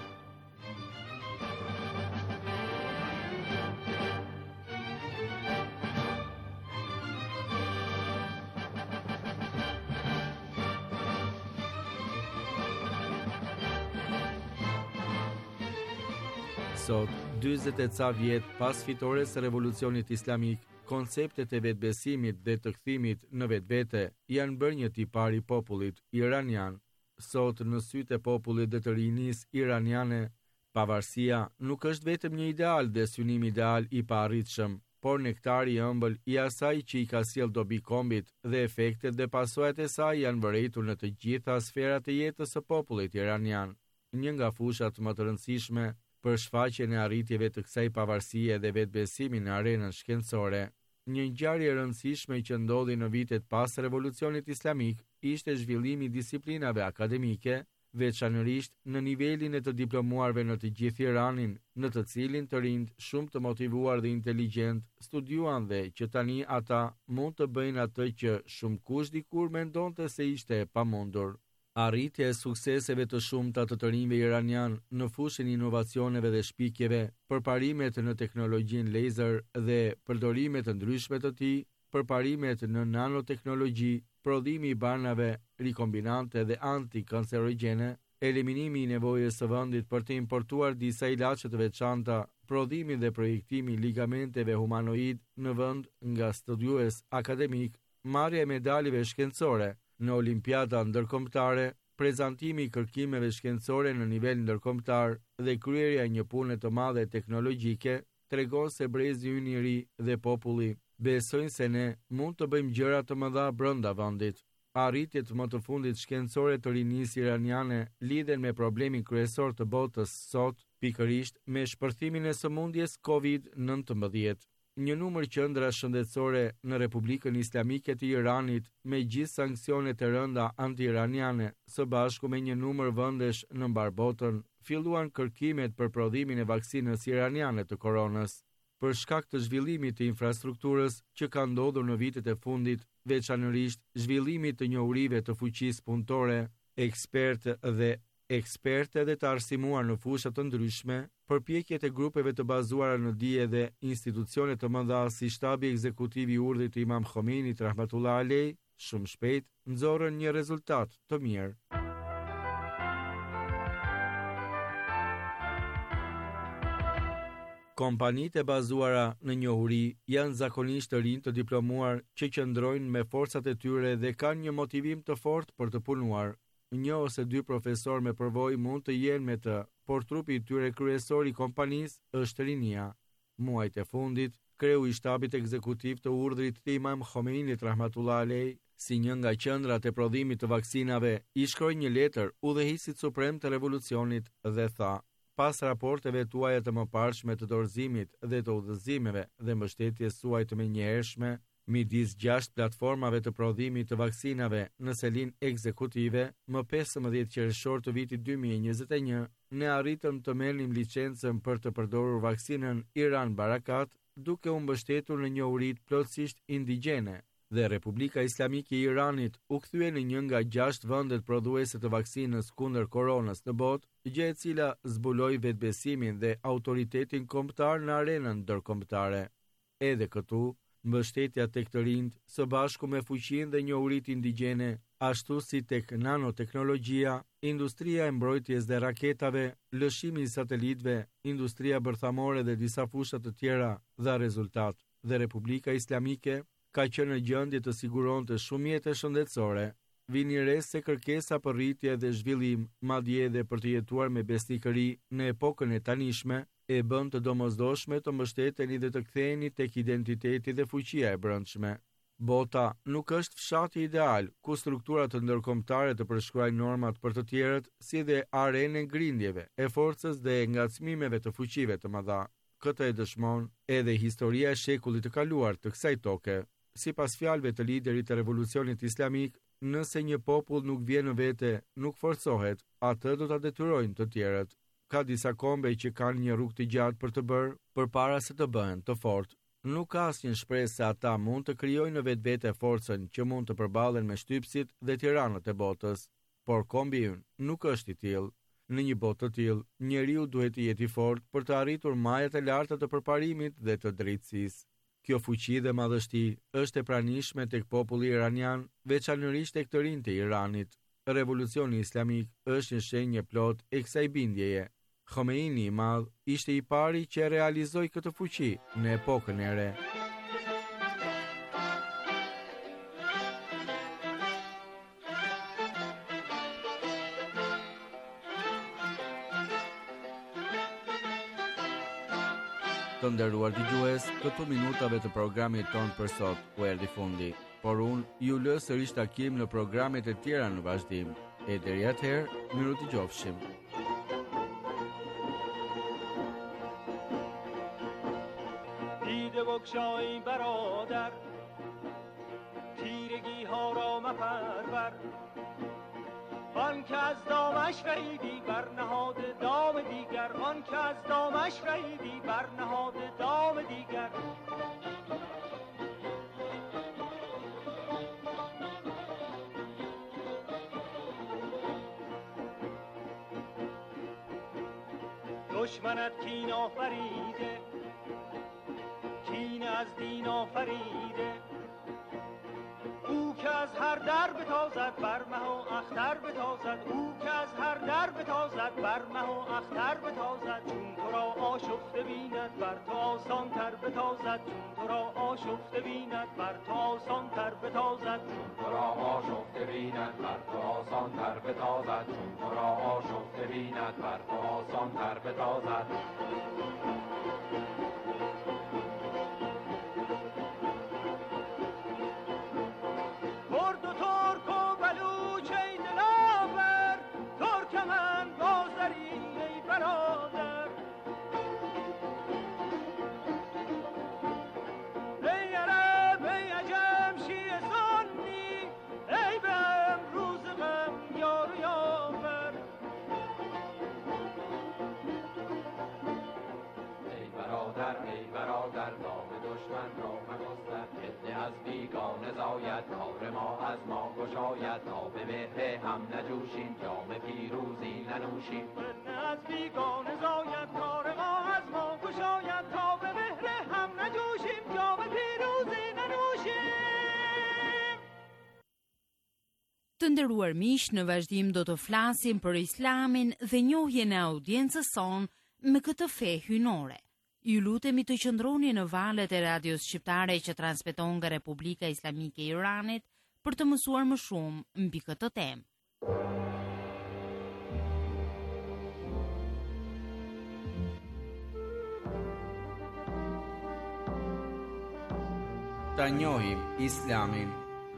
Sot, dyzet e ca vjet pas fitores së revolucionit islamik, konceptet e vetbesimit dhe të kthimit në vetvete janë bërë një tipar i popullit iranian. Sot, në sytë e popullit dhe të rinisë iraniane, pavarësia nuk është vetëm një ideal dhe synim ideal i paarritshëm, por nektari i ëmbël i asaj që i ka sjellë dobi kombit dhe efektet dhe pasojat e saj janë vërejtur në të gjitha sferat e jetës së popullit iranian. Një nga fushat më të rëndësishme për shfaqjen e arritjeve të kësaj pavarësie dhe vetbesimi në arenën shkencore. Një ngjarje e rëndësishme që ndodhi në vitet pas revolucionit islamik ishte zhvillimi i disiplinave akademike, veçanërisht në nivelin e të diplomuarve në të gjithë Iranin, në të cilin të rinjt shumë të motivuar dhe inteligjent studiuan dhe që tani ata mund të bëjnë atë që shumë kush dikur mendonte se ishte e pamundur. Arritja e sukseseve të shumta të të rinjve iranian në fushën e inovacioneve dhe shpikjeve, përparimet në teknologjinë laser dhe përdorimet të ndryshme të tij, përparimet në nanoteknologji, prodhimi i banave rikombinante dhe antikancerogjene, eliminimi i nevojës së vendit për të importuar disa ilaçe të veçanta, prodhimi dhe projektimi i ligamenteve humanoid në vend nga studiues akademik, marrja e medalëve shkencore në olimpiada ndërkombëtare, prezantimi i kërkimeve shkencore në nivel ndërkombëtar dhe kryerja e një pune të madhe teknologjike tregon se brezi ynë i ri dhe populli besojnë se ne mund të bëjmë gjëra të mëdha brenda vendit. Arritjet më të fundit shkencore të rinisë iraniane lidhen me problemin kryesor të botës sot, pikërisht me shpërthimin e sëmundjes kovid nëntëmbëdhjetë. Një numër qendra shëndetësore në Republikën Islamike të Iranit me gjithë sanksionet e rënda anti-iraniane, së bashku me një numër vendesh në mbar botën, filluan kërkimet për prodhimin e vaksinës iraniane të koronës. Për shkak të zhvillimit të infrastrukturës që ka ndodhur në vitet e fundit, veçanërisht zhvillimit të njohurive të fuqisë punëtore, ekspertë dhe eksperte dhe të arsimuar në fusha të ndryshme, përpjekjet e grupeve të bazuara në dije dhe institucione të mëdha si shtabi ekzekutiv i urdhit të Imam Khomeinit rahmetullah alej, shumë shpejt nxorën një rezultat të mirë. Kompanitë e bazuara në njohuri janë zakonisht të rinj të diplomuar që qëndrojnë me forcat e tyre dhe kanë një motivim të fortë për të punuar. Një ose dy profesor me përvojë mund të jenë me të, por trupi i tyre kryesor i kompanisë është rinia. Muajt e fundit, kreu i shtabit ekzekutiv të urdhrit të Imam Khomeinit rahmetullah alej, si një nga qendrat e prodhimit të vaksinave, i shkroi një letër udhëheqësit suprem të revolucionit dhe tha: pas raporteve tuaja të mëparshme të dorëzimit dhe të udhëzimeve dhe mbështetjes suaj të menjëhershme midis gjashtë platformave të prodhimit të vaksinave në selin ekzekutive, më pesëmbëdhjetë qershor të vitit dy mijë e njëzet e një, ne arritëm të merrnim licencën për të përdorur vaksinën Iran Barakat, duke u mbështetur në njohuritë plotësisht indigjene, dhe Republika Islamike e Iranit u kthye në një nga gjashtë vendet prodhuese të vaksinës kundër koronës në botë, gjë e cila zbuloi vetbesimin dhe autoritetin kombëtar në arenën ndërkombëtare. Edhe këtu, mbështetja tek të rinjt, së bashku me fuqinë dhe njohuritë indigjene, ashtu si tek nanoteknologjia, industria e mbrojtjes dhe raketave, lëshimi i satelitëve, industria bërthamore dhe disa fusha të tjera dha rezultat, dhe Republika Islamike ka qenë në gjendje të siguronte shumë jetë shëndetësore. Vini re se kërkesa për rritje dhe zhvillim, madje edhe për të jetuar me besnikëri në epokën e tanishme, e bën të domosdoshme të mbështeteni dhe të ktheheni tek identiteti dhe fuqia e brendshme. Bota nuk është fshati ideal, ku strukturat të ndërkombëtare të përshkruajnë normat për të tjerët, si dhe arenë e grindjeve, e forcës dhe ngacmimeve të fuqive të mëdha. Këtë e dëshmon edhe historia e shekullit të kaluar të kësaj toke. Sipas fjalëve të liderit të revolucionit islamik, nëse një popull nuk vjen në vete, nuk forcohet, atë do ta detyrojnë të tjerët. Ka disa kombej që kanë një rrugë të gjatë për të bërë, përpara se të bëhen të fortë. Nuk ka asnjë shpresë se ata mund të krijojnë në vetvete forcën që mund të përballen me shtypsit dhe tiranët e botës. Por kombi ynë nuk është i tillë. Në një botë të tillë, njeriu duhet të jetë i fortë për të arritur majat e larta të përparimit dhe të drejtësisë. Kjo fuqi dhe madhështi është e pranishme tek populli iranian, veçanërisht tek të rinjtë e Iranit. Revolucioni islamik është një shenjë plot e kësaj bindjeje. Khomeini i madh ishte i pari që realizoi këtë fuqi në epokën e re. Të nderuar dëgjues, këtu minutave të programit ton për sot u erdhi fundi, por unë ju lë sërish takim në programet e tjera në vazhdim. E deri atëherë, miru të qofshim. دیده بگشای برادر تیرگی ها را مپرور آن که از دامش رهیدی برنهاد دام دیگر آن که از دامش رهیدی برنهاد دام دیگر دشمنت کین آفریده کین از دین آفریده او که از هر در بتازد بر مه و اختر بتازد او که از هر در بتازد بر مه و اختر بتازد چون تو را آشفته بیند بر تو آسان تر بتازد چون تو را آشفته بیند بر تو آسان تر بتازد چون تو را آشفته بیند بر تو آسان تر بتازد چون تو را آشفته بیند بر تو آسان تر بتازد زاید کار ما از ما گشاید تا به مهر هم نجوشیم جام پیروزی ننوشیم از بیگانه زاید کار ما از ما گشاید تا به مهر هم نجوشیم جام پیروزی ننوشیم. Të nderuar miq, në vazhdim do të flasim për Islamin dhe njohjen e audiencës son me këtë fe hynore. Ju lutemi të qëndroni në valët e radios shqiptare që transmeton nga Republika Islamike e Iranit për të mësuar më shumë mbi këtë temë. Ta njohim Islamin.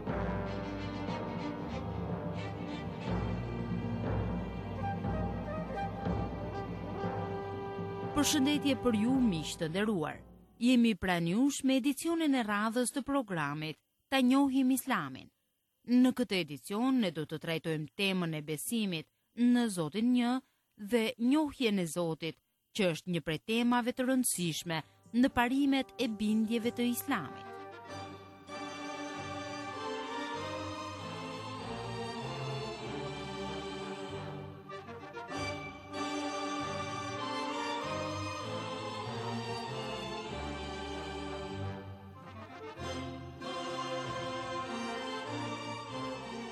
Përshëndetje për ju miq të nderuar. Jemi pranë jush me edicionin e radhës të programit Ta njohim Islamin. Në këtë edicion ne do të trajtojmë temën e besimit në Zotin një dhe njohjen e Zotit, që është një prej temave të rëndësishme në parimet e bindjeve të Islamit.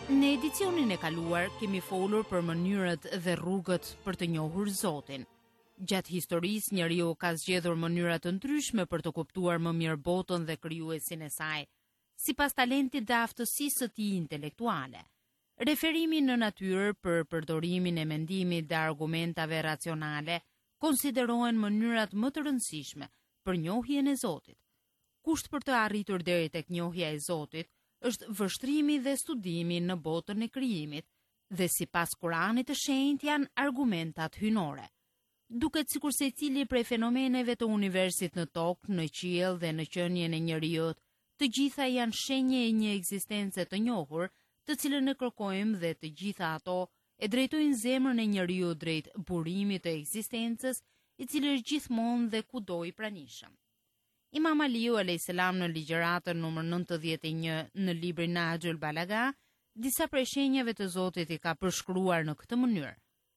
Në edicionin e kaluar kemi folur për mënyrat dhe rrugët për të njohur Zotin. Gjatë historisë njeriu ka zgjedhur mënyra të ndryshme për të kuptuar më mirë botën dhe krijuesin e saj, sipas talentit dhe aftësisë së tij intelektuale. Referimi në natyrë për përdorimin e mendimit dhe argumentave racionale konsiderohen mënyrat më të rëndësishme për njohjen e Zotit. Kusht për të arritur deri tek njohja e Zotit është vështrimi dhe studimi në botën e krijimit dhe sipas Kuranit të shenjtë janë argumentat hyjnore. Duket sikur secili prej fenomeneve të universit në tokë, në qiell dhe në qenien e njerëzit, të gjitha janë shenje e një ekzistence të njohur, të cilën e kërkojmë dhe të gjitha ato e drejtojnë zemrën e njeriu drejt burimit të ekzistencës, i cili është gjithmonë dhe kudo i pranishëm. Imam Aliu alayhis salam në ligjëratën numër nëntëdhjetë e një në librin Nahjul Balaga, disa prej shenjave të Zotit i ka përshkruar në këtë mënyrë.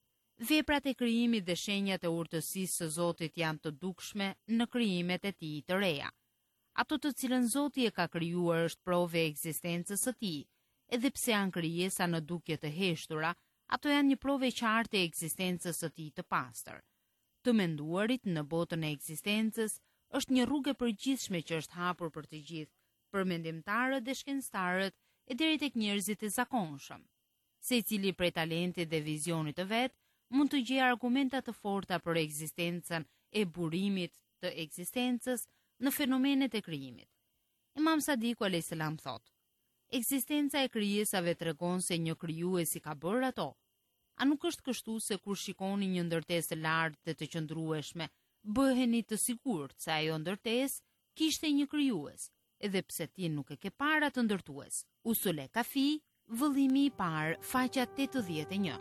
Veprat e krijimit dhe shenjat e urtësisë së Zotit janë të dukshme në krijimet e tij të reja. Ato të cilën Zoti e ka krijuar është provë e ekzistencës së tij, edhe pse janë krijesa në dukje të heshtura, ato janë një provë e qartë e ekzistencës së tij të pastër. Të menduarit në botën e ekzistencës është një rrugë e përgjithshme që është hapur për të gjithë, për mendimtarët dhe shkencëtarët e deri tek njerëzit e zakonshëm. Secili prej talentit dhe vizionit të vet mund të gjejë argumenta të forta për ekzistencën e burimit të ekzistencës në fenomenet e krijimit. Imam Sadiku alayhis salam thotë: ekzistenca e krijesave tregon se një krijues i ka bërë ato. A nuk është kështu se kur shikoni një ndërtesë lartë dhe të qëndrueshme, bëheni të sigurt se ajo ndërtesë kishte një krijues, edhe pse ti nuk e ke parë atë ndërtues. Usule Kafi, vëllimi i parë, faqja tetëdhjetë e një.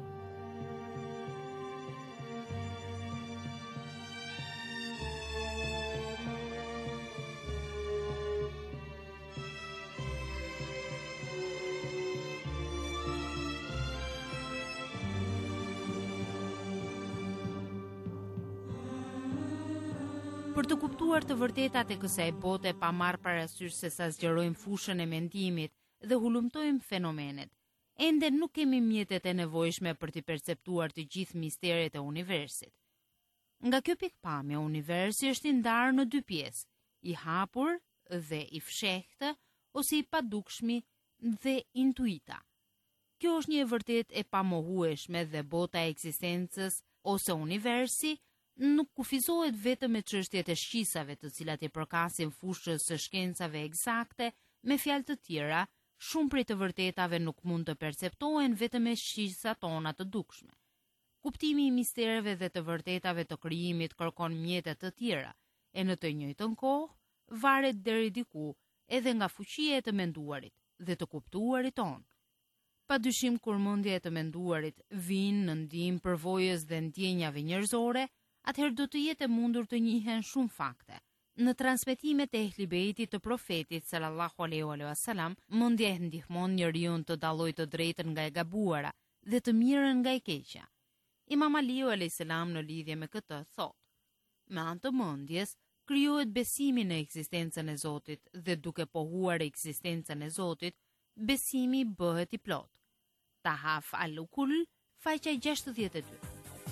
Për të kuptuar të vërtetat e kësaj bote pa marrë parasysh se sa zgjerojmë fushën e mendimit dhe hulumtojmë fenomenet, ende nuk kemi mjetet e nevojshme për të perceptuar të gjithë misteret e universit. Nga kjo pikpamje, universi është i ndarë në dy pjesë, i hapur dhe i fshehtë ose i padukshmi dhe intuita. Kjo është një e vërtet e pamohueshme dhe bota e ekzistencës ose universi nuk kufizohet vetëm me çështjet e shqisave të cilat i përkasin fushës së shkencave eksakte, me fjalë të tjera, shumë prej të vërtetave nuk mund të perceptohen vetëm me shqisa tona të dukshme. Kuptimi i mistereve dhe të vërtetave të krijimit kërkon mjete të tjera, e në të njëjtën kohë varet deri diku edhe nga fuqia e të menduarit dhe të kuptuarit tonë. Padyshim kur mendja e të menduarit vijnë në ndihmë përvojës dhe ndjenjave njerëzore, atëherë do të jetë e mundur të njihen shumë fakte. Në transmetimet e Ehli Bejtit të profetit sallallahu alaihi wasallam, mendja e ndihmon njeriu të dallojë të drejtën nga e gabuara dhe të mirën nga e keqja. Imam Aliu alayhis salam në lidhje me këtë thotë: me anë të mendjes krijohet besimi në ekzistencën e Zotit dhe duke pohuar ekzistencën e Zotit, besimi bëhet i plot. Tahaf al-Ukul, faqja gjashtëdhjetë e dy.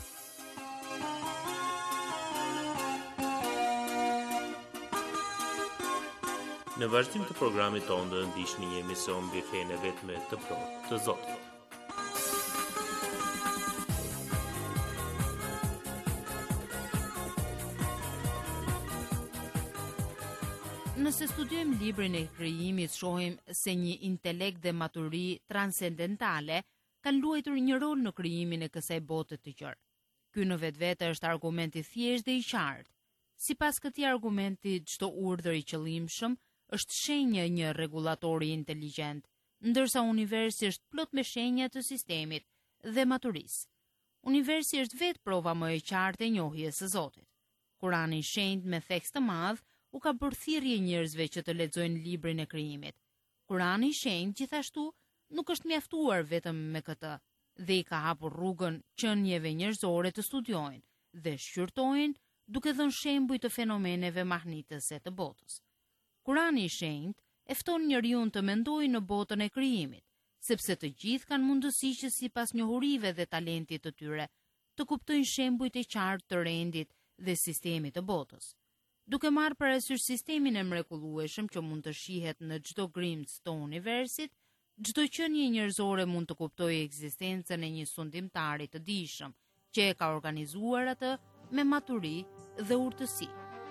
Në vazhdim të programit tonë do të ndiqni një emision mbi fenë vetme të plotë të Zotit. Nëse studiojmë librin e krijimit, shohim se një intelekt dhe maturi transcendentale kanë luajtur një rol në krijimin e kësaj bote të gjerë. Ky në vetvete është argumenti thjesht dhe i qartë. Sipas këtij argumenti, çdo urdhër i qëllimshëm është shenjë e një rregullatori inteligjent, ndërsa universi është plot me shenja të sistemit dhe maturisë. Universi është vetë prova më e qartë e njohjes së Zotit. Kurani i shenjtë me theks të madh u ka bërë thirrje njerëzve që të lexojnë librin e krijimit. Kurani i shenjtë gjithashtu nuk është mjaftuar vetëm me këtë, dhe i ka hapur rrugën qenieve njerëzore të studiojnë dhe shqyrtojnë duke dhënë shembuj të fenomeneve mahnitëse të botës. Kurani i shenjtë e fton njeriu të mendojë në botën e krijimit, sepse të gjithë kanë mundësi që sipas njohurive dhe talentit të tyre të kuptojnë shembujt e qartë të rendit dhe sistemit të botës. Duke marrë parasysh sistemin e mrekullueshëm që mund të shihet në çdo grimc të universit, çdo qenie njerëzore mund të kuptojë ekzistencën e një sundimtari të dijshëm që e ka organizuar atë me maturi dhe urtësi.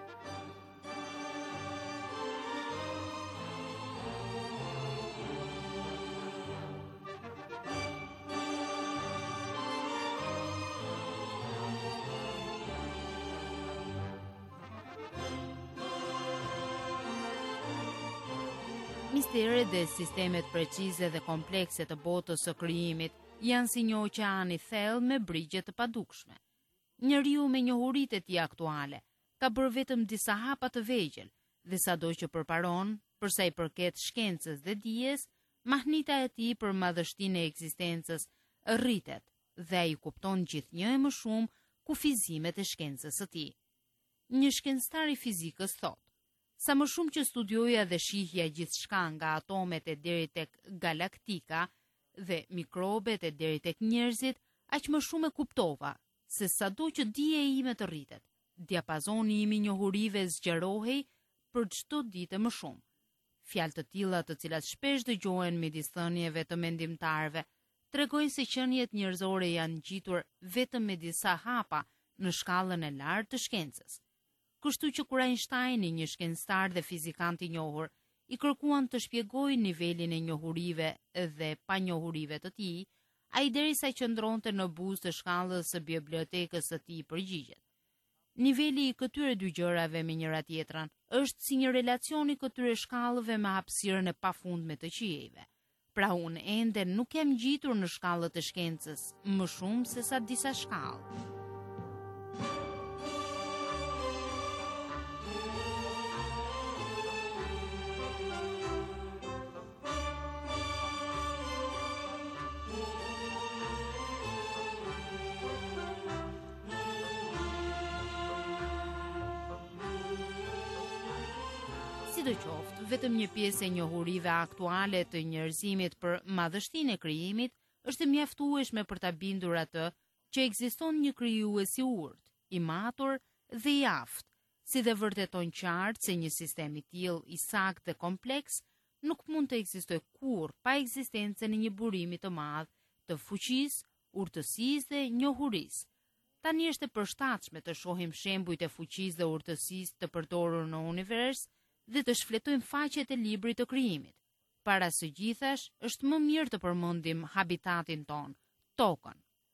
Misteret dhe sistemet precize dhe komplekse të botës së krijimit janë si një oqean i thellë me brigje të padukshme. Njeriu me njohuritë e tij aktuale ka bërë vetëm disa hapa të vegjël dhe sado që përparon, për sa i përket shkencës dhe dijes, mahnita e tij për madhështinë e ekzistencës rritet dhe ai kupton gjithnjë e më shumë kufizimet e shkencës së tij. Një shkencëtar i fizikës thotë: sa më shumë që studioja dhe shihja gjithçka nga atomet e deri tek galaktika dhe mikrobet e deri tek njerëzit, aq më shumë e kuptova se sado që dija ime të rritet, diapazoni im i njohurive zgjerohej për çdo ditë më shumë. Fjalë të tilla, të cilat shpesh dëgjohen midis thënieve të mendimtarëve, tregojnë se qeniet njerëzore janë ngjitur vetëm me disa hapa në shkallën e lartë të shkencës. Kështu që kur Einstein, një shkencëtar dhe fizikant i njohur, i kërkuan të shpjegojë nivelin e njohurive dhe panjohurive të tij, ai derisa qëndronte në buzë të shkallës së bibliotekës së tij përgjigjet. Niveli i këtyre dy gjërave me njëra tjetrën është si një relacion i këtyre shkallëve me hapësirën e pafundme të qijeve. Pra unë ende nuk jam ngjitur në shkallët e shkencës më shumë se sa disa shkallë. Sidoqoftë, vetëm një pjesë e njohurive aktuale të njerëzimit për madhështinë e krijimit është e mjaftueshme për ta bindur atë që ekziston një krijues i urtë, i matur dhe i aftë, si dhe vërteton qartë se një sistem i tillë i saktë dhe kompleks nuk mund të ekzistojë kurrë pa ekzistencën e një burimi të madh të fuqisë, urtësisë dhe njohurisë. Tani është e përshtatshme të shohim shembujt e fuqisë dhe urtësisë të përdorur në univers dhe të shfletojmë faqet e librit të krijimit. Para së gjithash, është më mirë të përmendim habitatin ton, tokën.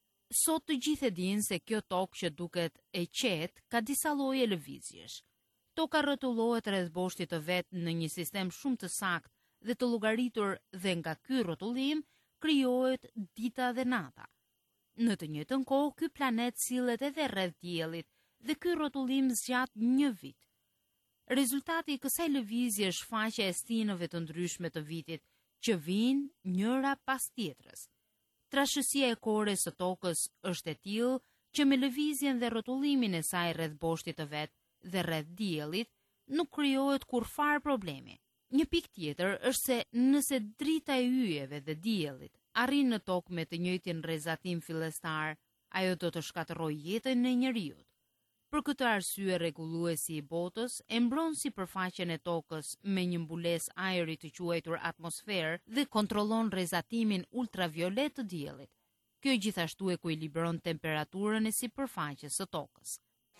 Sot të gjithë e dinë se kjo tokë që duket e qetë ka disa lloje lëvizjesh. Toka rrotullohet rreth boshtit të vet në një sistem shumë të saktë dhe të llogaritur dhe nga ky rrotullim krijohet dita dhe nata. Në të njëjtën kohë, ky planet sillet edhe rreth diellit dhe ky rrotullim zgjat një vit. Rezultati i kësaj lëvizje është faqja e stinëve të ndryshme të vitit, që vijnë njëra pas tjetrës. Trashësia e kores së tokës është e tillë që me lëvizjen dhe rrotullimin e saj rreth boshtit të vet dhe rreth diellit nuk krijohet kurrfar problemi. Një pikë tjetër është se nëse drita e yjeve dhe diellit arrin në tokë me të njëjtin rrezatim fillestar, ajo do të shkatërrojë jetën e njeriut. Për këtë arsye, rregulluesi i botës e mbron sipërfaqen e tokës me një mbulesë ajri të quajtur atmosferë dhe kontrollon rrezatimin ultraviolet të diellit. Kjo gjithashtu ekuilibron temperaturën e sipërfaqes së tokës.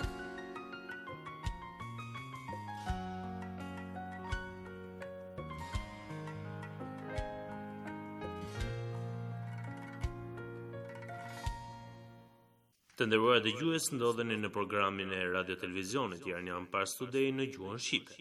Të nderuar dëgjues, ndodheni në programin e Radio Televizionit Iranian Pars Today në gjuhën shqipe.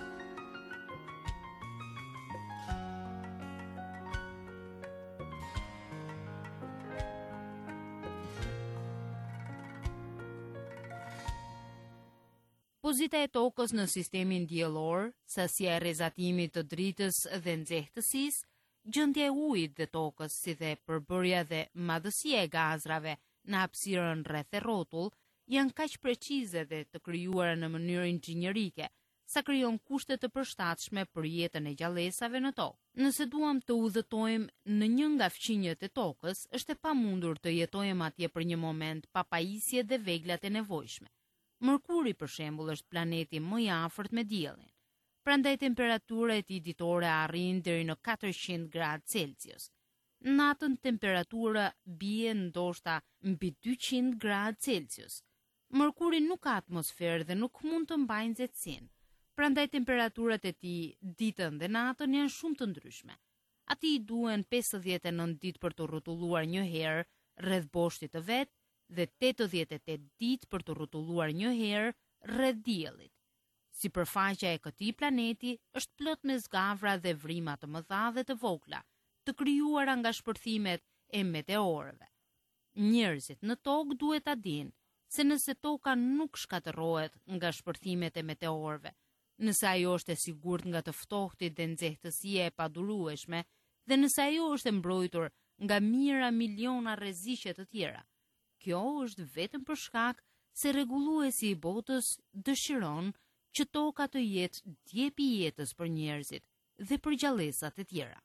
Pozita e tokës në sistemin diellor, sasia e rrezatimit të dritës dhe nxehtësisë, gjendja e ujit dhe tokës, si dhe përbërja dhe madhësia e gazrave në hapësirën rreth e rrotull, janë kaq precize dhe të krijuara në mënyrë inxhinierike, sa krijon kushte të përshtatshme për jetën e gjallësave në tokë. Nëse duam të udhëtojmë në një nga fqinjët e tokës, është e pamundur të jetojmë atje për një moment pa pajisje dhe veglat e nevojshme. Mërkuri, për shembull, është planeti më i afërt me diellin. Prandaj temperatura e tij ditore arrin deri në katërqind gradë Celsius. Natën temperatura bie ndoshta mbi dyqind gradë Celsius. Mërkuri nuk ka atmosferë dhe nuk mund të mbajë nxehtësinë. Prandaj temperaturat e tij ditën dhe natën janë shumë të ndryshme. Atij i duhen pesëdhjetë e nëntë ditë për të rrotulluar një herë rreth boshtit të vet dhe tetëdhjetë e tetë ditë për të rrotulluar një herë rreth diellit. Sipërfaqja e këtij planeti është plot me zgavra dhe vrima të mëdha dhe të vogla, të krijuara nga shpërthimet e meteorëve. Njerëzit në tokë duhet ta dinë se nëse toka nuk shkatërrohet nga shpërthimet e meteorëve, nëse ajo është e sigurt nga të ftohtit dhe nxehtësia e padurueshme, dhe nëse ajo është e mbrojtur nga mijëra miliona rreziqe të tjera, kjo është vetëm për shkak se rregulluesi i botës dëshiron që toka të jetë djepi i jetës për njerëzit dhe për gjallësat e tjera.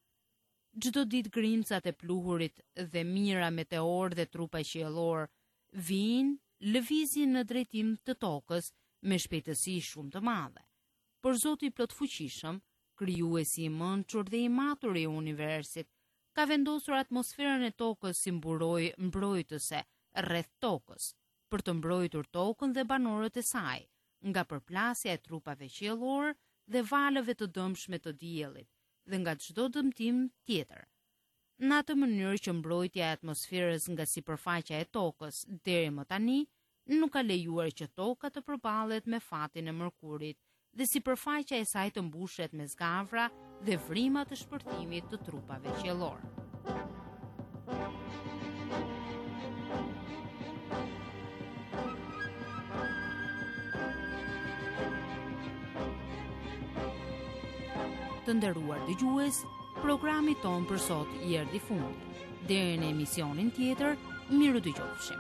Çdo ditë grimcat e pluhurit dhe mijëra meteor dhe trupa qiellor vijnë, lëvizin në drejtim të tokës me shpejtësi shumë të madhe. Por Zoti plot fuqishëm, krijuesi i mençur dhe i matur i universit, ka vendosur atmosferën e tokës si mburoj mbrojtëse rreth tokës, për të mbrojtur tokën dhe banorët e saj nga përplasja e trupave qiellor dhe valëve të dëmshme të diellit dhe nga çdo dëmtim tjetër. Në atë mënyrë që mbrojtja e atmosferës nga sipërfaqja e tokës deri më tani nuk ka lejuar që toka të përballet me fatin e mërkurit dhe sipërfaqja e saj të mbushet me zgavra dhe vrima të shpërthimit të trupave qiellor. Të nderuar dëgjues, programi ton për sot i erdhi fundi. Deri në emisionin tjetër, miru dëgjofshim.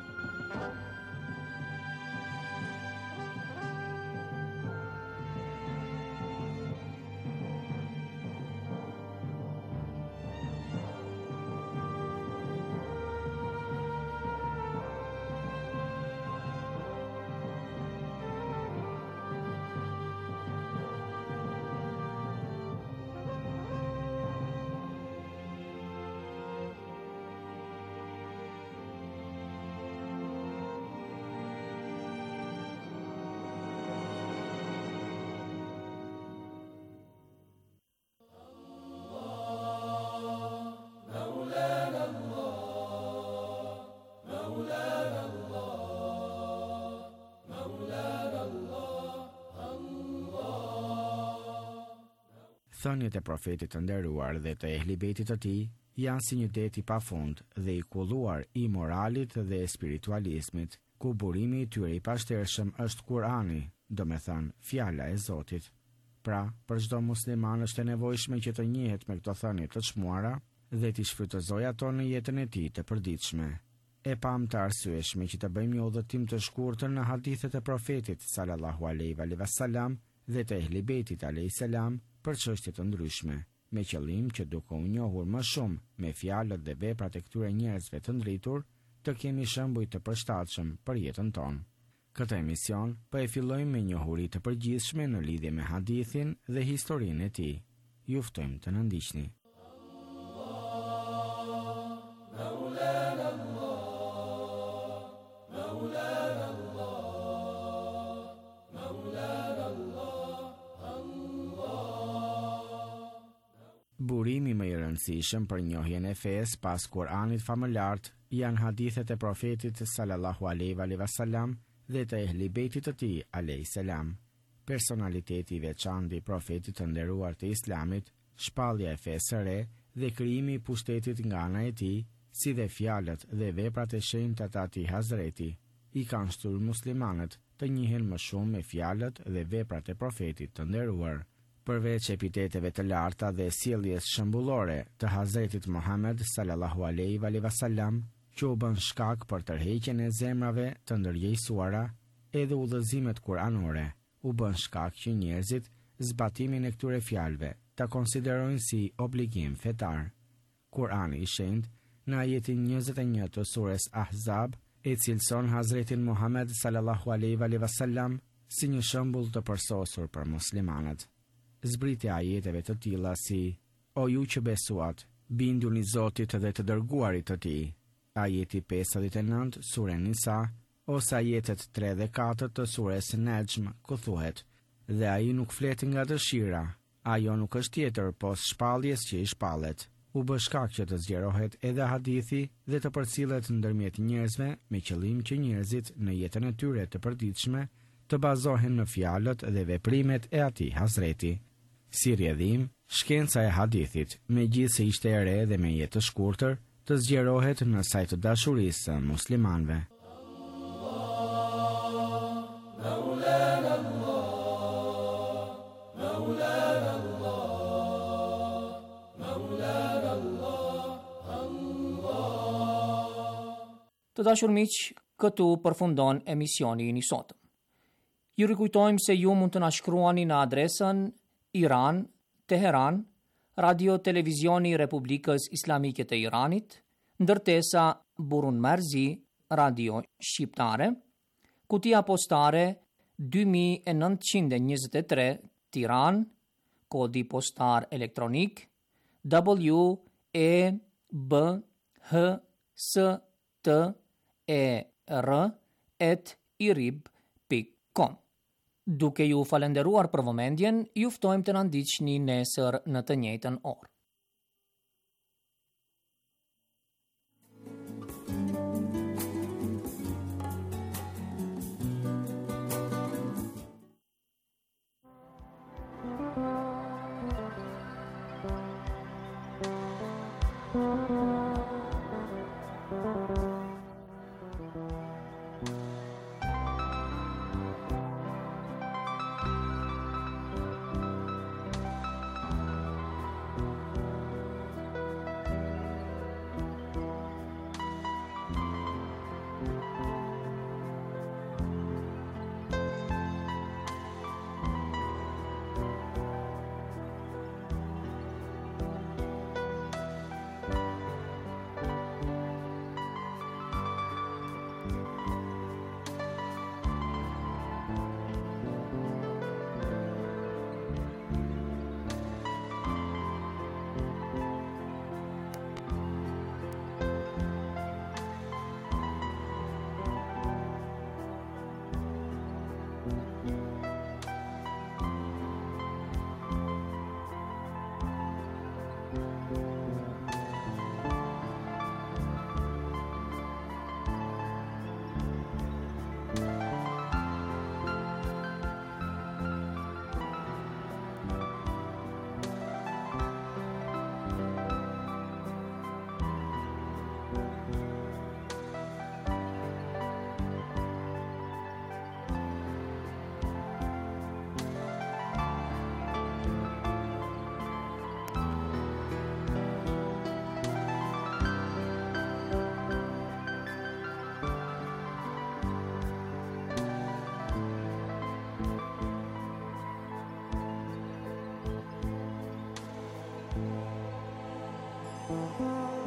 Thënjet e profetit të nderuar dhe të ehlibetit të tij janë si një det i pafund dhe i kulluar i moralit dhe spiritualizmit, ku burimi i tyre i pashtershëm është Kurani, do me thënë fjala e Zotit. Pra, për çdo musliman është e nevojshme që të njihet me këto thënie të çmuara dhe t'i shfrytëzojë ato në jetën e tij të përditshme. E pam të arsyeshme që të bëjmë një udhëtim të shkurtër në hadithet e profetit sallallahu alaihi wasallam dhe të ehlibetit alaihi salam për çështje të ndryshme, me qëllim që duke u njohur më shumë me fjalët dhe veprat e këtyre njerëzve të ndritur, të kemi shembuj të përshtatshëm për jetën tonë. Këtë emision po e fillojmë me njohuri të përgjithshme në lidhje me hadithin dhe historinë e tij. Ju ftojmë të na ndiqni. Burimi më i rëndësishëm për njohjen e fesë pas Kuranit famëlart janë hadithet e profetit sallallahu alaihi wasallam dhe të ehlibetit të tij alayhis salam. Personaliteti i veçantë i profetit të nderuar të Islamit, shpallja e fesë së re dhe krijimi i pushtetit nga ana e tij, si dhe fjalët dhe veprat e shenjta të atij Hazreti, i kanë shtyrë muslimanët të njihen më shumë me fjalët dhe veprat e profetit të nderuar. Përveç epiteteve të larta dhe sjelljes shembullore të Hazretit Muhammed sallallahu alaihi wasallam, që u bën shkak për tërheqjen e zemrave të ndërgjegjësuara, edhe udhëzimet kuranore u bën shkak që njerëzit zbatimin e këtyre fjalëve ta konsiderojnë si obligim fetar. Kurani i Shenjtë në ajetin njëzet e një të surës Ahzab e cilëson Hazretin Muhammed sallallahu alaihi wasallam si një shembull të përsosur për muslimanët. Zbritja ajeteve të tilla si: O ju që besuat, binduni Zotit dhe të dërguarit të tij. Ajeti pesëdhjetë e nëntë sure Nisa ose ajetet tre dhe katër të surës Najm ku thuhet: Dhe ai nuk flet nga dëshira, ajo nuk është tjetër pos shpalljes që i shpallet. U bë shkak që të zgjerohet edhe hadithi dhe të përcillet ndërmjet njerëzve me qëllim që njerëzit në jetën e tyre të përditshme të bazohen në fjalët dhe veprimet e atij Hazreti. Si rrjedhim, shkenca e hadithit, megjithse ishte e re dhe me jetë të shkurtër, të zgjerohet në saj të dashurisë së muslimanëve. Të dashur miq, këtu përfundon emisioni i sotëm. Ju rikujtojmë se ju mund të na shkruani në adresën Iran, Teheran, Radio Televizioni i Republikës Islamike të Iranit, ndërtesa Burun Merzi, Radio Shqiptare, kutia postare dy mijë e nëntëqind e njëzet e tre, Tiranë, kodi postar elektronik W E B H S T E R at irib dot com. Duke ju falenderuar për vëmendjen, ju ftojmë të na ndiqni nesër në të njëjtën orë. Thank you.